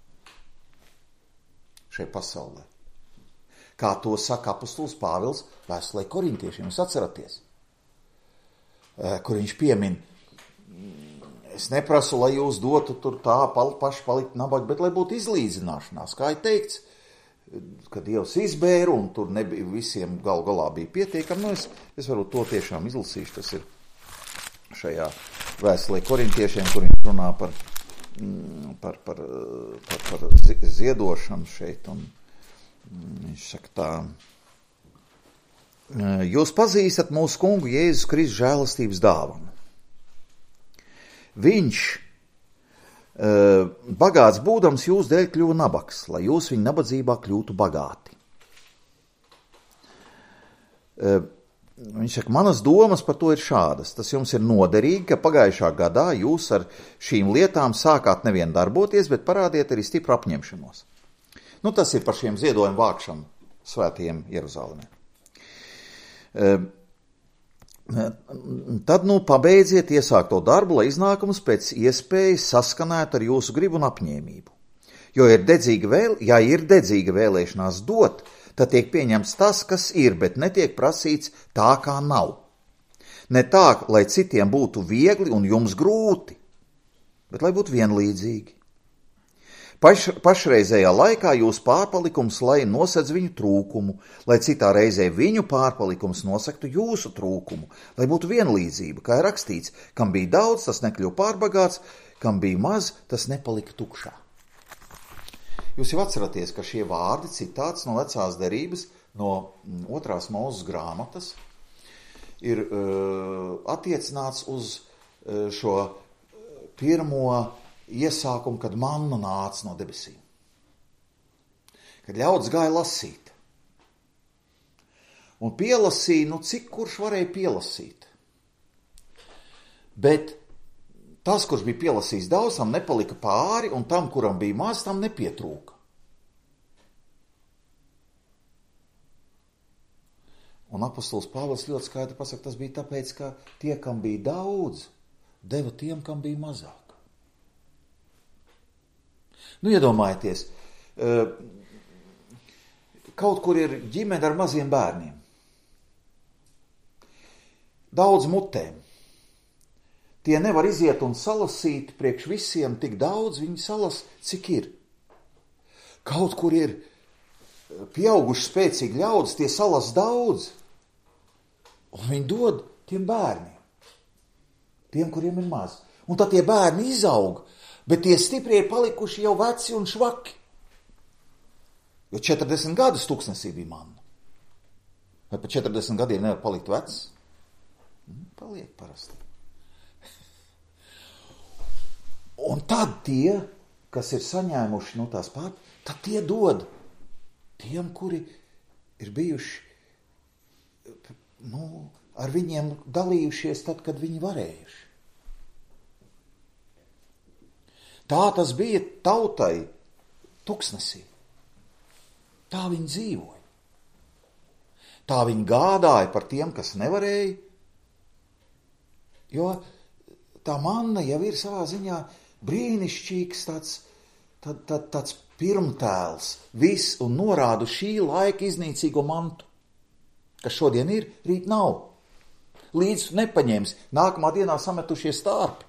Šai pasaulē. Kā to saka apostols Pāvils vēstulē korintiešiem, jūs atceraties, kur viņš piemin, es neprasu, lai jūs dotu tur tā paši palikt nabagi, bet lai būtu izlīdzināšanās, kā ir teikts, ka Dievs izbēra un tur nebija visiem galā bija pietiekami. Es varu to tiešām izlasīšu, tas ir šajā vēstulē korintiešiem, kur viņš runā par ziedošanu šeit, un viņš saka tā, jūs pazīstat mūsu kungu Jēzus Kristus žēlastības dāvanu. Viņš, bagāts būdams, jūs dēļ kļuva nabaks, lai jūs viņa nabadzībā kļūtu bagāti. Viņš saka, manas domas par to ir šādas. Tas jums ir noderīgi, ka pagājušā gadā jūs ar šīm lietām sākāt nevien darboties, bet parādiet arī stipru apņemšanos. Tas ir par šiem ziedojumu vākšanu svētajiem Jeruzalemē. Tad pabeidziet iesākto darbu, lai iznākums pēc iespējas saskanētu ar jūsu gribu un apņēmību. Jo ir dedzīga vēlēšanās dot, tad tiek pieņemts tas, kas ir, bet netiek prasīts tā, kā nav. Ne tā, lai citiem būtu viegli un jums grūti, bet lai būtu vienlīdzīgi. Pašreizējā laikā jūs pārpalikums, lai nosedz viņu trūkumu, lai citā reizē viņu pārpalikums nosaktu jūsu trūkumu, lai būtu vienlīdzība, kā ir rakstīts, kam bija daudz, tas nekļuva pārbagāts, kam bija maz, tas nepalika tukšā. Jūs jau atceraties, ka šie vārdi, citāts no vecās derības, no 2. Mūzes grāmatas, ir attiecināts uz šo pirmo iesākumu, kad manna nāca no debesīm. Kad ļauds gāja lasīt. Un pielasīja, cik kurš varēja pielasīt. Bet tas, kurš bija pielasījis daudz, tam nepalika pāri, un tam, kuram bija maz, tam nepietrūka. Un apostols Pāvils ļoti skaidri pasaka, tas bija tāpēc, ka tie, kam bija daudz, deva tiem, kam bija mazāk. Iedomājieties, kaut kur ir ģimene ar maziem bērniem. Daudz mutēm. Tie nevar iziet un salasīt priekš visiem tik daudz, viņi salas, cik ir. Kaut kur ir pieauguši spēcīgi ļaudis, tie salas daudz, Un viņi dod tiem bērniem. Tiem, kuriem ir maz. Un tad tie bērni izaug, bet tie stiprie ir palikuši jau veci un švaki. Jo 40 gadus tuksnesī bija manna. Vai pa 40 gadiem nevar palikt vecs? Paliek parasti. Un tad tie, kas ir saņēmuši no tās pat, tad tie dod tiem, kuri ir bijuši, ar viņiem dalījušies tad, kad viņi varējuši. Tā tas bija tautai tuksnesī. Tā viņi dzīvoja. Tā viņi gādāja par tiem, kas nevarēja, jo tā manna jau ir savā ziņā brīnišķīgs tāds pirmtēls, viss un norādu šī laika iznīcīgo mantu, kas šodien ir, rīt nav. Līdz nepaņems, nākamā dienā sametušies stārpi.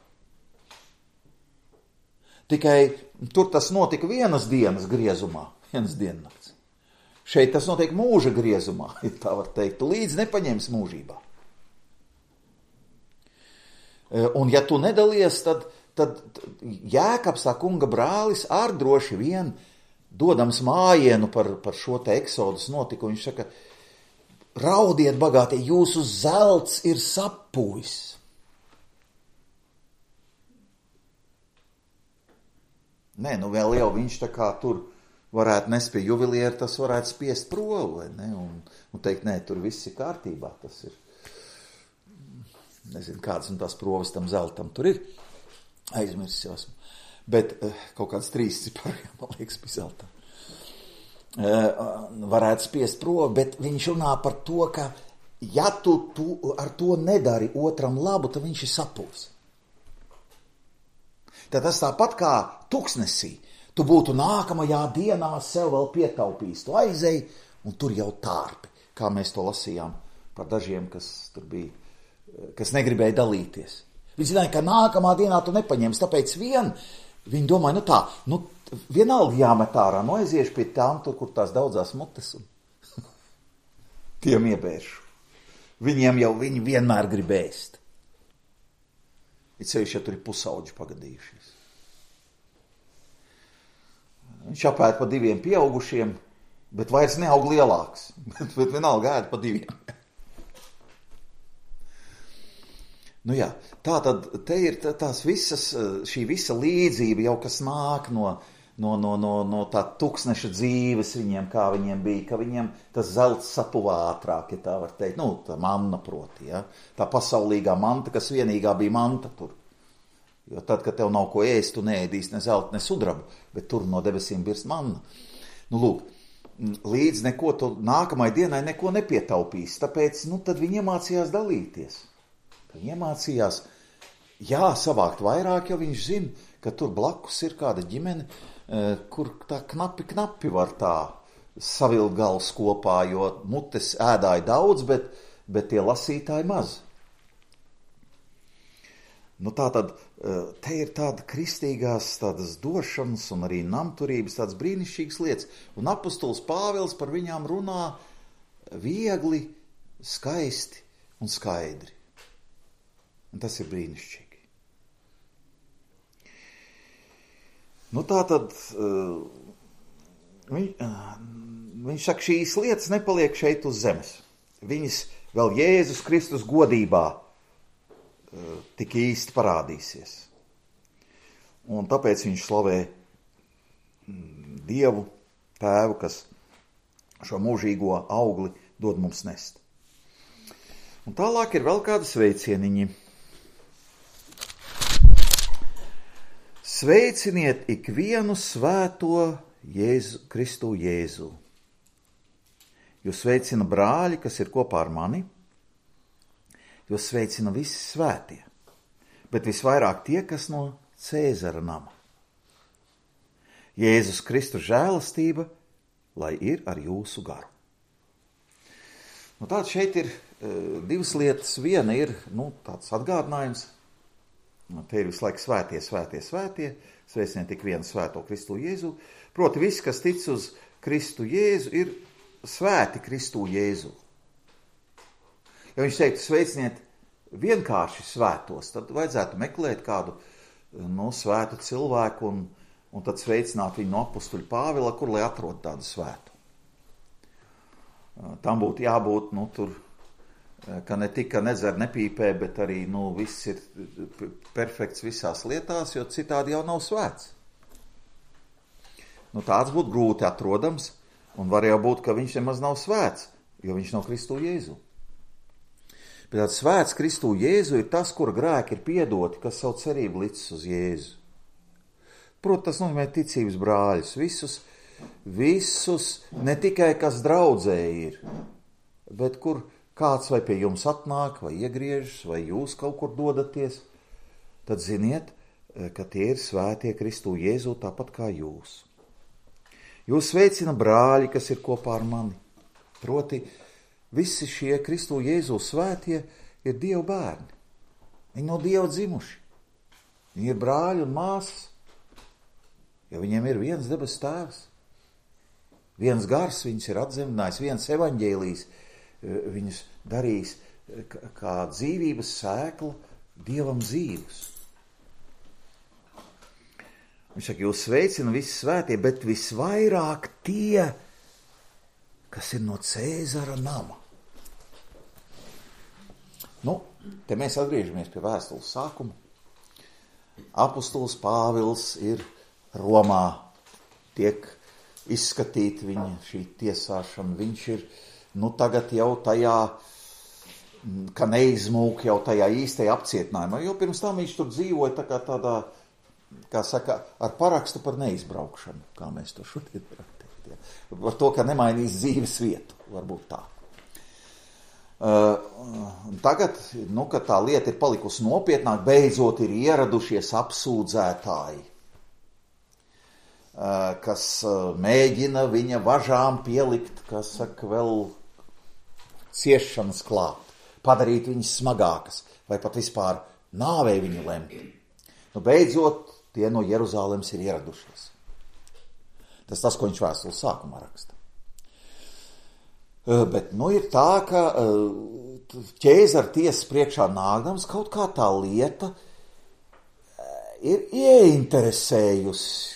Tikai tur tas notika vienas dienas griezumā, vienas diennakts. Šeit tas notiek mūža griezumā, ja tā var teikt, tu līdz nepaņems mūžībā. Un ja tu nedalies, tad Jēkabs, tā kunga brālis, ar droši vien, dodams mājienu par šo te eksodus notikumu, viņš saka, raudiet bagātie, jūsu zelts ir sapūjis. Nē, vēl jau viņš tā kā tur varētu nest pie juvelieru, tas varētu spiest provu, vai ne? Un teikt, nē, tur viss ir kārtībā, tas ir, nezinu, kādas un tās provas tam zeltam tur ir, aizmirsis jau esmu, bet kaut kāds 3 cipari, man liekas, bija zeltā. Varētu spiest provu, bet viņš runā par to, ka ja tu ar to nedari otram labu, tad viņš ir sapūs. Tad tas tāpat kā tuksnesī. Tu būtu nākamajā dienā sev vēl pietaupījis. Tu aizēji un tur jau tārpi. Kā mēs to lasījām par dažiem, kas tur bija, kas negribēja dalīties. Viņi zināja, ka nākamā dienā tu nepaņems, tāpēc viņi domāja, vienalga jāmet ārā, aiziešu pie tām tur, kur tās daudzās mutes un tiem iebēršu. Viņiem jau viņi vienmēr grib ēst. It sevišķi, ja tur ir pusauģi pagadījušies. Viņš apēd pa 2 pieaugušiem, bet vairs neaug lielāks. Bet vienalga ēd pa 2. Jā, tā tad te ir tās visas, šī visa līdzība jau, kas nāk no tā tuksneša dzīves viņiem, kā viņiem bija, ka viņiem tas zelts sapuvā ātrāk, ja tā var teikt. Tā manna proti, ja? Tā pasaulīgā manta, kas vienīgā bija manta tur. Jo tad, kad tev nav ko ēst, tu neēdīs ne zeltu, ne sudrabu, bet tur no debesīm birst manna. Lūk, līdz nākamai dienai neko nepietaupīs, tāpēc, tad viņi iemācījās dalīties. Viņi iemācījās, savākt vairāk, jo viņš zina, ka tur blakus ir kāda ģimene, kur tā knapi var tā savilkt galus kopā, jo mutes ēdāja daudz, bet tie lasītāji maz. Tātad, te ir tāda kristīgās tādas došanas un arī namturības tādas brīnišķīgas lietas. Un apostols Pāvils par viņām runā viegli, skaisti un skaidri. Un tas ir brīnišķīgi. Tātad, viņš saka, šīs lietas nepaliek šeit uz zemes. Viņas vēl Jēzus Kristus godībā tik īsti parādīsies. Un tāpēc viņš slavē Dievu, Tēvu, kas šo mūžīgo augli dod mums nest. Un tālāk ir vēl kādi sveicieniņi. Sveiciniet ikvienu svēto Kristu Jēzu. Jūs sveicina brāļi, kas ir kopā ar mani. Jūs sveicina visi svētie, bet visvairāk tie, kas no Cēzara nama. Jēzus Kristus žēlastība, lai ir ar jūsu garu. Tāds šeit ir 2 lietas. Viena ir tāds atgādinājums. Te ir visu laiku svētie, svētie, svētie. Sveiciniet tik vienu svēto Kristu Jēzu. Proti, visi, kas tic uz Kristu Jēzu, ir svēti Kristu Jēzu. Ja viņš teiktu, sveiciniet vienkārši svētos, tad vajadzētu meklēt kādu svētu cilvēku un tad sveicināt viņu no apustuļa Pāvila, kur lai atrod tādu svētu. Tam būtu jābūt, tur, ka ne tikai nedzer, nepīpē, bet arī, viss ir perfekts visās lietās, jo citādi jau nav svēts. Tāds būtu grūti atrodams, un var jau būt, ka viņš nemaz nav svēts, jo viņš nav Kristu Jēzu. Bet tāds svēts Kristu Jēzu ir tas, kura grēki ir piedoti, kas savu cerību licis uz Jēzu. Protams, tas nozīmē ticības brāļus, visus, ne tikai kas draudzē ir, bet kur kāds vai pie jums atnāk, vai iegriežas, vai jūs kaut kur dodaties, tad ziniet, ka tie ir svētie Kristu Jēzu tāpat kā jūs. Jūs sveicina brāļi, kas ir kopā ar mani. Proti, visi šie Kristu Jēzu svētie ir Dieva bērni. Viņi no Dieva dzimuši. Viņi ir brāļi un māsas, jo viņiem ir viens debes tēvs. Viens gars viņus ir atzeminājis, viens evaņģēlijs viņus darīs kā dzīvības sēkla Dievam dzīvus. Viņš saka, jūs sveicina visi svētie, bet visvairāk tie, kas ir no Cēzara nama. Te mēs atgriežamies pie vēstules sākuma. Apostols Pāvils ir Romā, tiek izskatīta viņa šī tiesāšana. Viņš ir, tagad jau tajā, ka neizmūk jau tajā īstajā apcietinājumā, jo pirms tam viņš tur dzīvoja tādā, kā saka, ar parakstu par neizbraukšanu, kā mēs to šodien varam teikt. Ja. Par to, ka nemainīs dzīves vietu, varbūt tā. Tagad, kad tā lieta ir palikusi nopietnāk, beidzot ir ieradušies apsūdzētāji, kas mēģina viņa važām pielikt, kas saka, vēl ciešanas klāt, padarīt viņas smagākas, vai pat vispār nāvei viņu lemt. Beidzot, tie no Jeruzālemes ir ieradušies. Tas, ko viņš vēstules sākumā raksta. Bet, ir tā, ka ķēzara tiesas priekšā nākdams kaut kā tā lieta ir ieinteresējusi.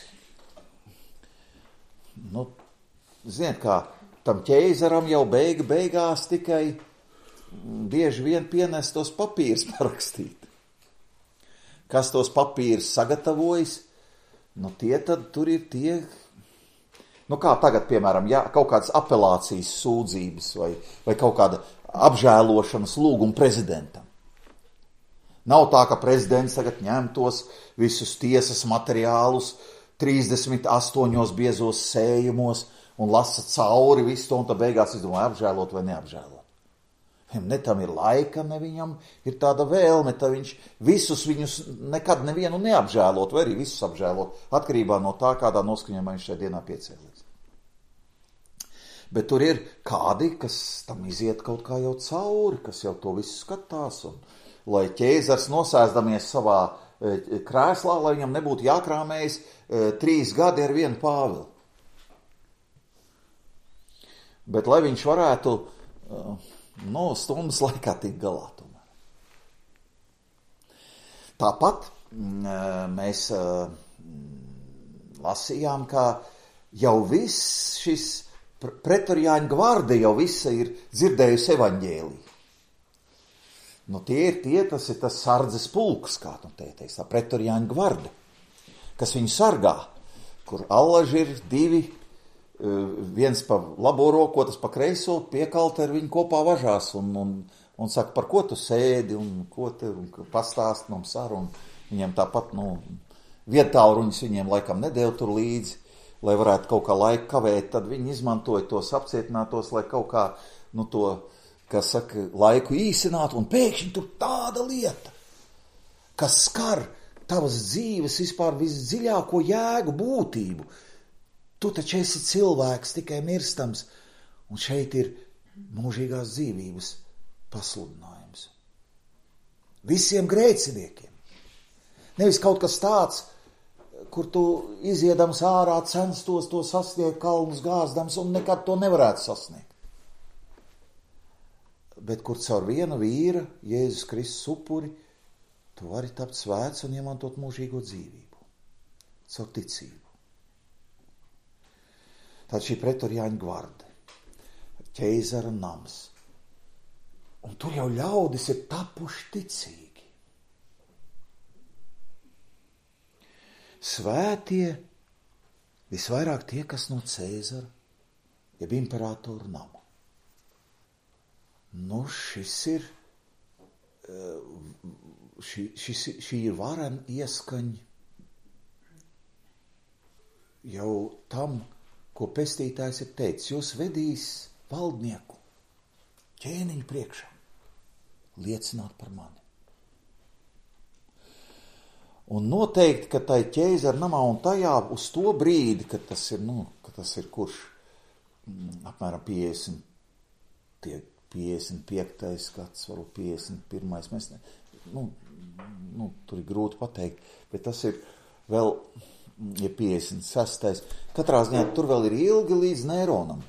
Ziniet, kā tam ķēzaram jau beigās tikai bieži vien pienes tos papīrus parakstīt. Kas tos papīrus sagatavojas, tie tad tur ir tie, kā tagad, piemēram, kaut kādas apelācijas sūdzības vai kaut kāda apžēlošanas lūguma prezidentam. Nav tā, ka prezidents tagad ņem tos visus tiesas materiālus 38 biezos sējumos un lasa cauri visu to, un tad beigās izdomā apžēlot vai neapžēlot. Ne tam ir laika, ne viņam ir tāda vēlme, tad viņš visus viņus nekad nevienu neapžēlot, vai arī visus apžēlot, atkarībā no tā, kādā noskaņojumā viņš šajā dienā piecēlies. Bet tur ir kādi, kas tam iziet kaut kā jau cauri, kas jau to visu skatās, un lai ķēzars nosēsdamies savā krēslā, lai viņam nebūtu jākrāmējas 3 gadi ar vienu Pāvilu. Bet lai viņš varētu stundas laikā tikt galā tomēr. Tāpat mēs lasījām, ka jau viss šis pretoriāņu gvarde jau visa ir dzirdējusi evaņģēliju. Tas ir tas sardzes pulks, kā teiks, tā pretoriāņu gvarde, kas viņu sargā, kur allaži ir 2, viens pa labo roku, otrs pa kreiso, piekalti ar viņu kopā važās un saka, par ko tu sēdi un ko te pastāst mums ar, un viņiem tāpat, vietāluruņus viņiem laikam nedēļ tur līdzi, lai varētu kaut kā laiku kavēt, tad viņi izmantoja tos apcietinātos, lai kaut kā, to, kas saka, laiku īsināt, un pēkšņi tur tāda lieta, kas skar tavas dzīves vispār visdziļāko jēgu būtību. Tu taču esi cilvēks, tikai mirstams, un šeit ir mūžīgās dzīvības pasludinājums. Visiem grēciniekiem. Nevis kaut kas tāds, kur tu iziedams ārā censtos to sasniegt, kalnus gāzdams, un nekad to nevarētu sasniegt. bet kur caur vienu vīra, Jēzus Kristus upuri, tu vari tapt svēts un iemantot mūžīgo dzīvību. Caur ticību. Tad šī pretoriāņu gvarde, ķeizara nams. Un tur jau ļaudis ir tapuši ticīgi. Svētie visvairāk tie, kas no Cēzara, jeb imperatoru nama. Nu, šī ir varena ieskaņa jau tam, ko pestītājs ir teicis. Jūs vedīs valdnieku ķēniņu priekšā liecināt par mani. Un noteikti, ka tai ķeizara namā un tajā uz to brīdi, kad tas ir kurš apmēram 55. gads, varbūt 51. Mēs tur ir grūti pateikt, bet tas ir vēl, ja 56. Katrā ziņā tur vēl ir ilgi līdz Nēronam.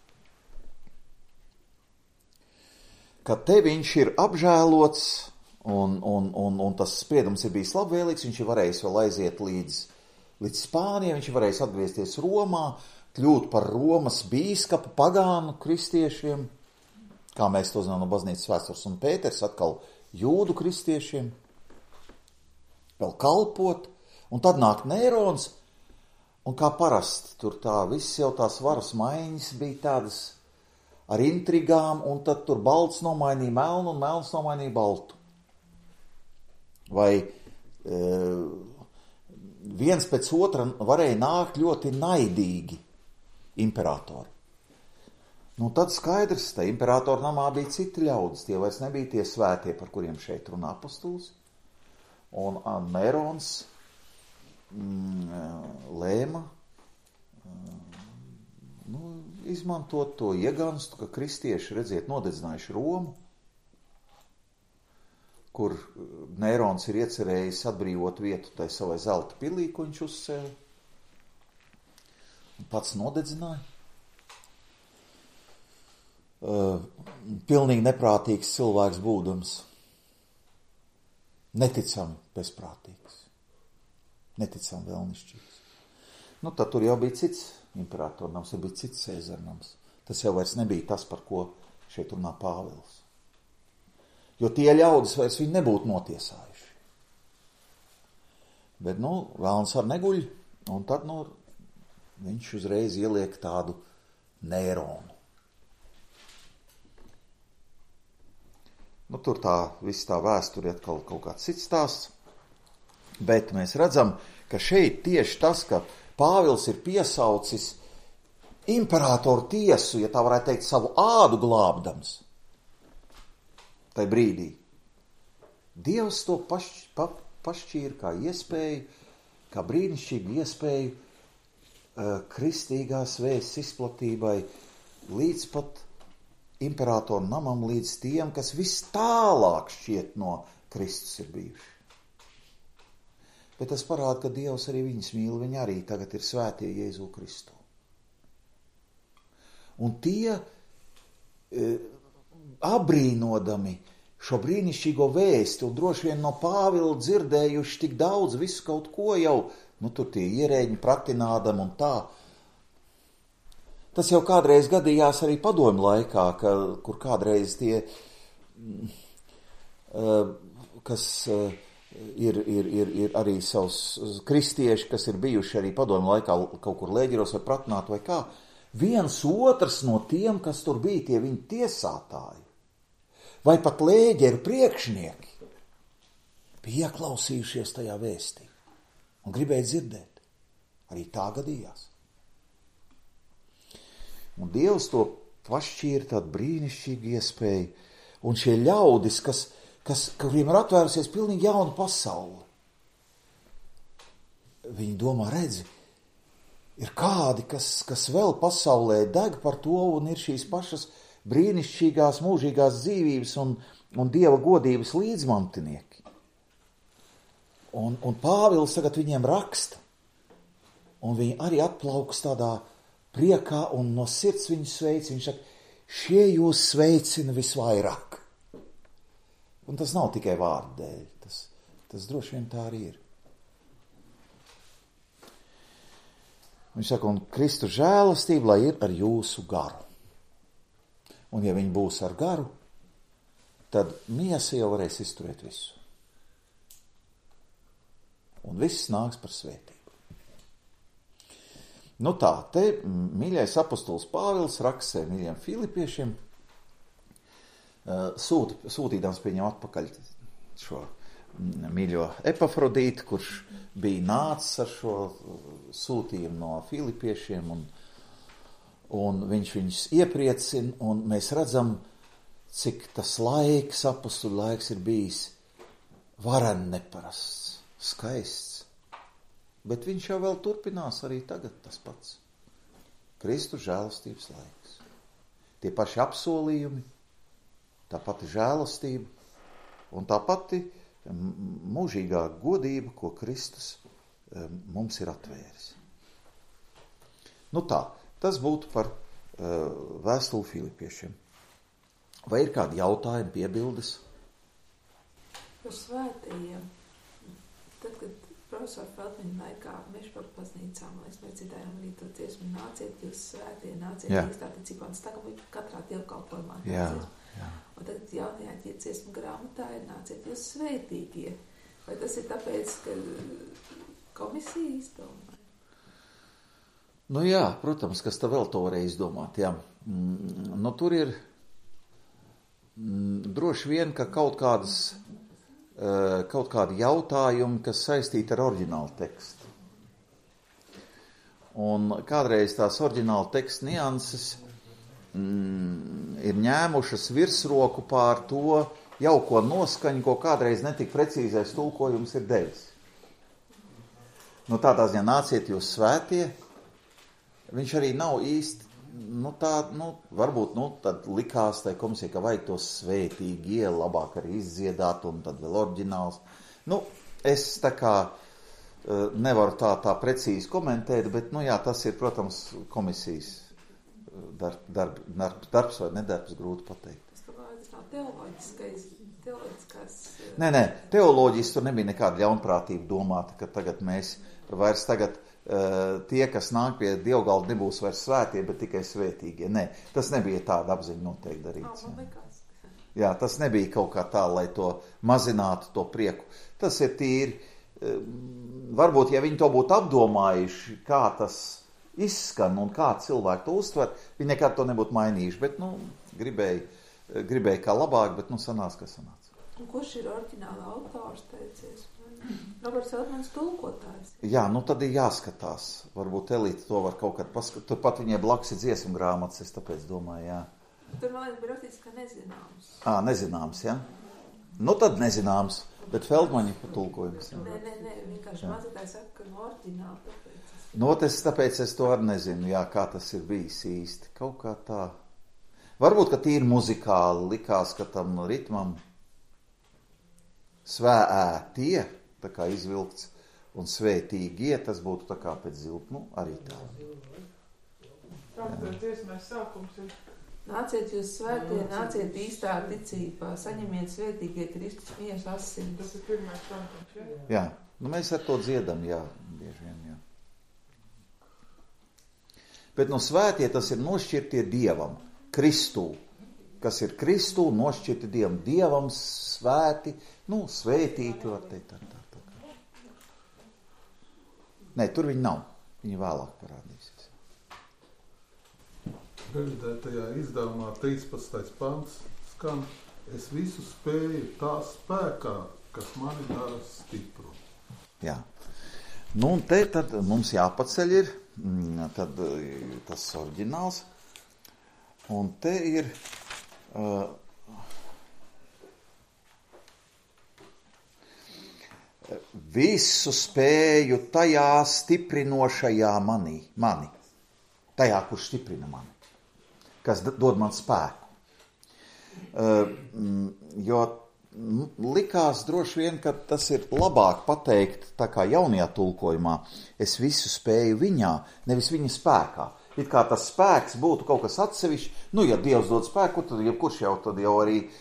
Kad te viņš ir apžēlots un tas spriedums ir bijis labvēlīgs, viņš ir varējis vēl aiziet līdz Spānijai, viņš ir varējis atgriezties Romā, kļūt par Romas bīskapu pagānu kristiešiem, kā mēs to zinām no baznīcas vēstures, un Pēters atkal jūdu kristiešiem, vēl kalpot, un tad nāk Nērons, un kā parasti, tur viss jau tās varas maiņas bija tādas ar intrigām, un tad tur balts nomainīja melnu, un melns nomainīja baltu. Vai viens pēc otra varēja nākt ļoti naidīgi imperatori. Nu, tad skaidrs, tā imperatora namā bija citi ļaudis, tie vairs nebija tie svētie, par kuriem šeit runā apostols. Un Nērons lēma izmantot to ieganstu, ka kristieši, redziet, nodedzinājuši Romu, kur Nērons ir iecerējis atbrīvot vietu tai savai zelta pilī, ko viņš uzcēla. Pats nodedzināja. Pilnīgi neprātīgs cilvēks būdams. Neticami bezprātīgs. Neticami vēlnišķīgs. Nu, tad tur jau bija cits imperatornams, tur bija cits Cēzarnams. Tas jau vairs nebija tas, par ko šeit runā Pāvils. Jo tie ļaudis vairs viņu nebūtu notiesājuši. Bet, vēlns ar neguļ, un tad, viņš uzreiz ieliek tādu Nēronu. Tur viss tā vēsture atkal kaut kāds cits stāsts, bet mēs redzam, ka šeit tieši tas, ka Pāvils ir piesaucis imperatoru tiesu, ja tā varētu teikt, savu ādu glābdams, tai brīdī. Dievs to pašķīra kā iespēju, kā brīnišķīgu iespēju kristīgās vēsts izplatībai līdz pat imperatoru namam, līdz tiem, kas vis tālāk šķiet no Kristus ir bijuši. Bet tas parāda, ka Dievs arī viņus mīl, viņi arī tagad ir svētie Jēzu Kristu. Un tie abrīnodami šo brīnišķīgo vēsti un droši vien no Pāvila dzirdējuši tik daudz visu kaut ko jau, tur tie ierēģi pratinādam un tā. Tas jau kādreiz gadījās arī padomju laikā, kur kādreiz tie, kas ir arī savs kristieši, kas ir bijuši arī padomju laikā kaut kur lēģeros vai pratināt vai kā, viens otrs no tiem, kas tur bija, tie viņi tiesātāji, vai pat lēģeru priekšnieki, bija ieklausījušies tajā vēstī un gribēja dzirdēt. Arī tā gadījās. Un Dievs to pašķīra tādu brīnišķīgu iespēju, un šie ļaudis, kuriem ir atvērusies pilnīgi jauna pasaule, viņi domā, redzi, ir kādi, kas vēl pasaulē deg par to un ir šīs pašas brīnišķīgās mūžīgās dzīvības un Dieva godības līdzmantinieki. Un Pāvils tagad viņiem raksta, un viņi arī atplauks tādā priekā un no sirds viņu sveic. Viņš saka, šie jūs sveicina visvairāk. Un tas nav tikai vārdu dēļ, tas droši vien tā arī ir. Viņš saka, un Kristus žēlastība, lai ir ar jūsu garu. Un ja viņi būs ar garu, tad miesa jau varēs izturēt visu. Un viss nāks par svētību. Nu tā, te mīļais apostols Pāvils rakstē mīļiem Filipiešiem, sūtīdams pie viņam atpakaļ šo mīļo Epafrodītu, kurš bija nācis ar šo sūtījumu no Filipiešiem, un viņš viņus iepriecina, un mēs redzam, cik tas laiks, apostoļu laiks ir bijis varen neparasts, skaists. Bet viņš jau vēl turpinās arī tagad tas pats. Kristus žēlastības laiks. Tie paši apsolījumi, tā pati žēlastība un tā pati mūžīgā godība, ko Kristus mums ir atvēris. Nu tā, tas būtu par vēstuli Filipiešiem. Vai ir kādi jautājumi, piebildes? Par svētajiem. Tad, kad profesora Feldmaņa laikā Mežparku baznīcā, mēs dzirdējām arī to dziesmu, nāciet jūs svētie, nāciet īstā ticībā, un tas tā kā bija katrā dievkalpojumā. Jā. Un tad jaunajā dziesmu grāmatā ir nāciet jūs svētīgie. Vai tas ir tāpēc, ka komisija izdomāja? Nu jā, protams, kas tā vēl to varēja izdomāt, jā. Nu tur ir droši vien, ka kaut kādi jautājumi, kas saistīti ar oriģinālu tekstu. Un kādreiz tās oriģināla teksta nianses ir ņēmušas virsroku pār to jauko noskaņu, ko kādreiz netik precīzais tulkojums ir devis. Nu tādā ziņā nāciet jūs svētie, viņš arī nav īsti, varbūt, tad likās tai komisija, ka vajag tos svētīgie, labāk arī izdziedāt, un tad vēl oriģināls. Es tā kā nevaru tā precīzi komentēt, bet, tas ir, protams, komisijas darbs vai nedarbs, grūti pateikt. Tas nav teoloģiskās... Nē, teoloģijas tur nebija nekāda ļaunprātība domāta, ka tagad mēs vairs tie, kas nāk pie dievgalda, nebūs vairs svētie, bet tikai svētīgie. Nē, tas nebija tāda apziņa noteikti darīts. Jā, tas nebija kaut kā tā, lai to mazinātu, to prieku. Tas ir tīri, varbūt, ja viņi to būtu apdomājuši, kā tas izskan un kā cilvēki to uztver, viņi nekad to nebūtu mainījuši, bet, gribēja kā labāk, bet, sanāca, ka sanāca. Un kurš ir oriģināla autors, teicies? Roberts Feldmanis tulkotājs. Jā, tad ir jāskatās. Varbūt Elīte to var kaut kad paskatīt. Turpat viņai blakus ir dziesmu grāmatas, es tāpēc domāju, jā. Tur man liekas, bija rakstīts, ka nezināms. Nezināms, jā. Tad nezināms, bet Feldmaņa tulkojums. Nē, vienkārši mazliet saka, ka no oriģināla. Tāpēc es to arī nezinu, jā, kā tas ir bijis īsti. Kaut kā tā. Varbūt, ka tīri muzikāli likās, ka tam ritmam svētie, tā kā izvilkts, un svētīgie, tas būtu tā kā pēc zilpa, arī tā. Kāds dziesmais sākums ir? Nāciet jūs svētie, nāciet īstā ticībā, saņemiet svētīgie Kristus miesas asins. Tas ir pirmais sākums, jā? Jā, mēs ar to dziedam, jā, bieži vien, jā. Bet svētie tas ir nošķirtie Dievam, Kristū. Kas ir Kristū, nošķirti Dievam svēti, svētīti, var teikt tā. Nē, tur viņi nav. Viņi vēlāk parādīsies. Revidētajā izdevumā 13. pants skan: es visu spēju tā spēkā, kas mani dara stipru. Jā. Un te tad mums jāpaceļ ir tad tas oriģināls. Un te ir visu spēju tajā stiprinošajā mani, tajā, kurš stiprina mani, kas dod man spēku. Jo likās droši vien, ka tas ir labāk pateikt, tā kā jaunajā tulkojumā, es visu spēju viņā, nevis viņa spēkā. It kā tas spēks būtu kaut kas atsevišķi. Nu, ja Dievs dod spēku, tad jebkurš jau tad jau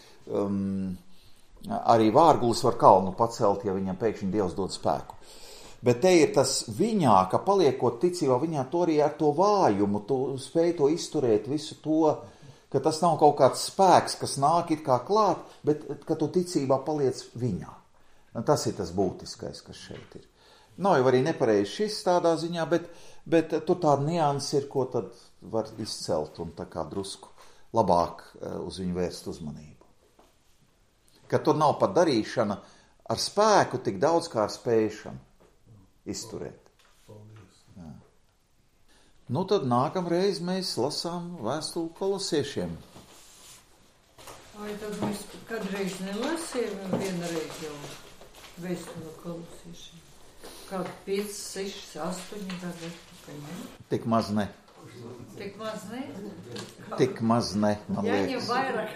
arī vārgulis var kalnu pacelt, ja viņam pēkšņi Dievs dod spēku. Bet te ir tas viņā, ka paliekot ticībā, viņā to arī ar to vājumu, tu spēj to izturēt, visu to, ka tas nav kaut kāds spēks, kas nāk it kā klāt, bet ka tu ticībā paliec viņā. Tas ir tas būtiskais, kas šeit ir. Nav jau arī nepareizi šis tādā ziņā, bet tur tāda nianses ir, ko tad var izcelt un tā kā drusku labāk uz viņu vērst uzmanību. Ka tur nav pat darīšana ar spēku tik daudz kā ar spēšanu izturēt. Jā. Nu tad nākamreiz mēs lasām vēstuli Kolosiešiem. Vai tad mēs kādreiz nelasījām vienreiz jau vēstuli Kolosiešiem? Kādu 5, 6, 8 gadu atpakaļ, ne? Tik maz ne. Tik maz ne? Tik maz ne, man liekas. Jāņem vairāk.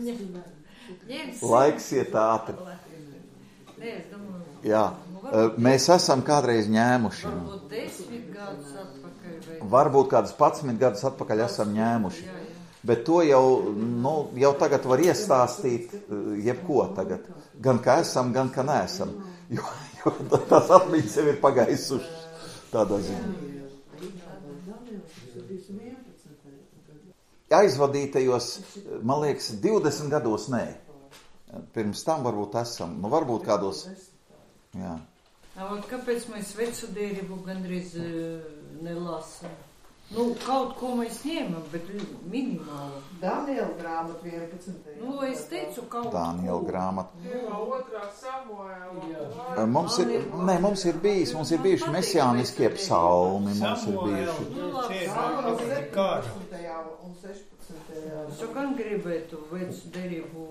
Laiks iet ātri. Nē, es domāju. Jā, mēs esam kādreiz ņēmuši. Varbūt 10 gadus atpakaļ. Varbūt kādus 11 gadus atpakaļ esam ņēmuši. Jā. Bet to jau tagad var iestāstīt jebko tagad. Gan kā esam, gan kā neesam. Jo tās atmiņas jau ir pagaisušas tādā ziņā. Aizvadītajos, man liekas, 20 gados nē. Pirms tam varbūt esam. Nu, varbūt kādos. Jā. Kāpēc mēs vecu dērību gandrīz nelasam? Nu, kaut ko mēs ņēmam, bet minimāli. Daniela grāmata 11. Nu, es teicu kaut ko. Daniela grāmata. Otrā Samuēla. Mums ir bijuši mesiāniskie psalmi, mums ir bijuši. Un 16. Es gan gribētu vecu dērību.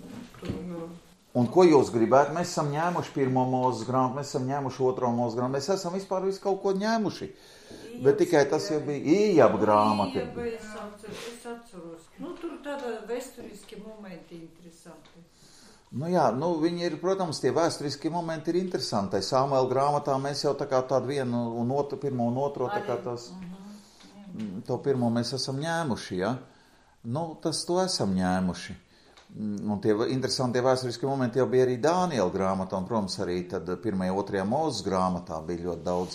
Un ko jūs gribētu? Mēs esam ņēmuši 1. Mūzes grāmatu, mēs esam ņēmuši 2. Mūzes grāmatu, mēs esam vispār visu kaut ko ņēmuši. Bet tikai tas jau bija Ījaba grāmata. Es atceros. Nu, tur tāda vēsturiski momenti interesanti. Nu jā, viņi ir, protams, tie vēsturiski momenti ir interesanti. Samuēla grāmatā mēs jau tā kā tādu vienu un otru, pirmo un otro, tā kā tās, to pirmo mēs esam ņēmuši, ja? Nu, tas to esam ņēmuši. Un tie interesantie vēsturiskie momenti jau bija arī Daniela grāmatā, un, protams, arī tad 1. un 2. Mūzes grāmatā bija ļoti daudz.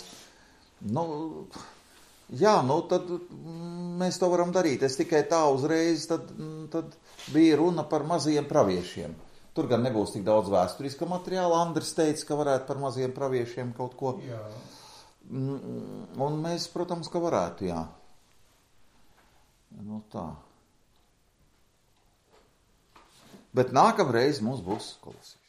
Tad mēs to varam darīt. Es tikai tā uzreiz, tad bija runa par mazajiem praviešiem. Tur gan nebūs tik daudz vēsturiska materiāla. Andris teica, ka varētu par mazajiem praviešiem kaut ko. Jā. Un mēs, protams, ka varētu, jā. Nu tā. Bet nākamreiz mums būs Kolosieši.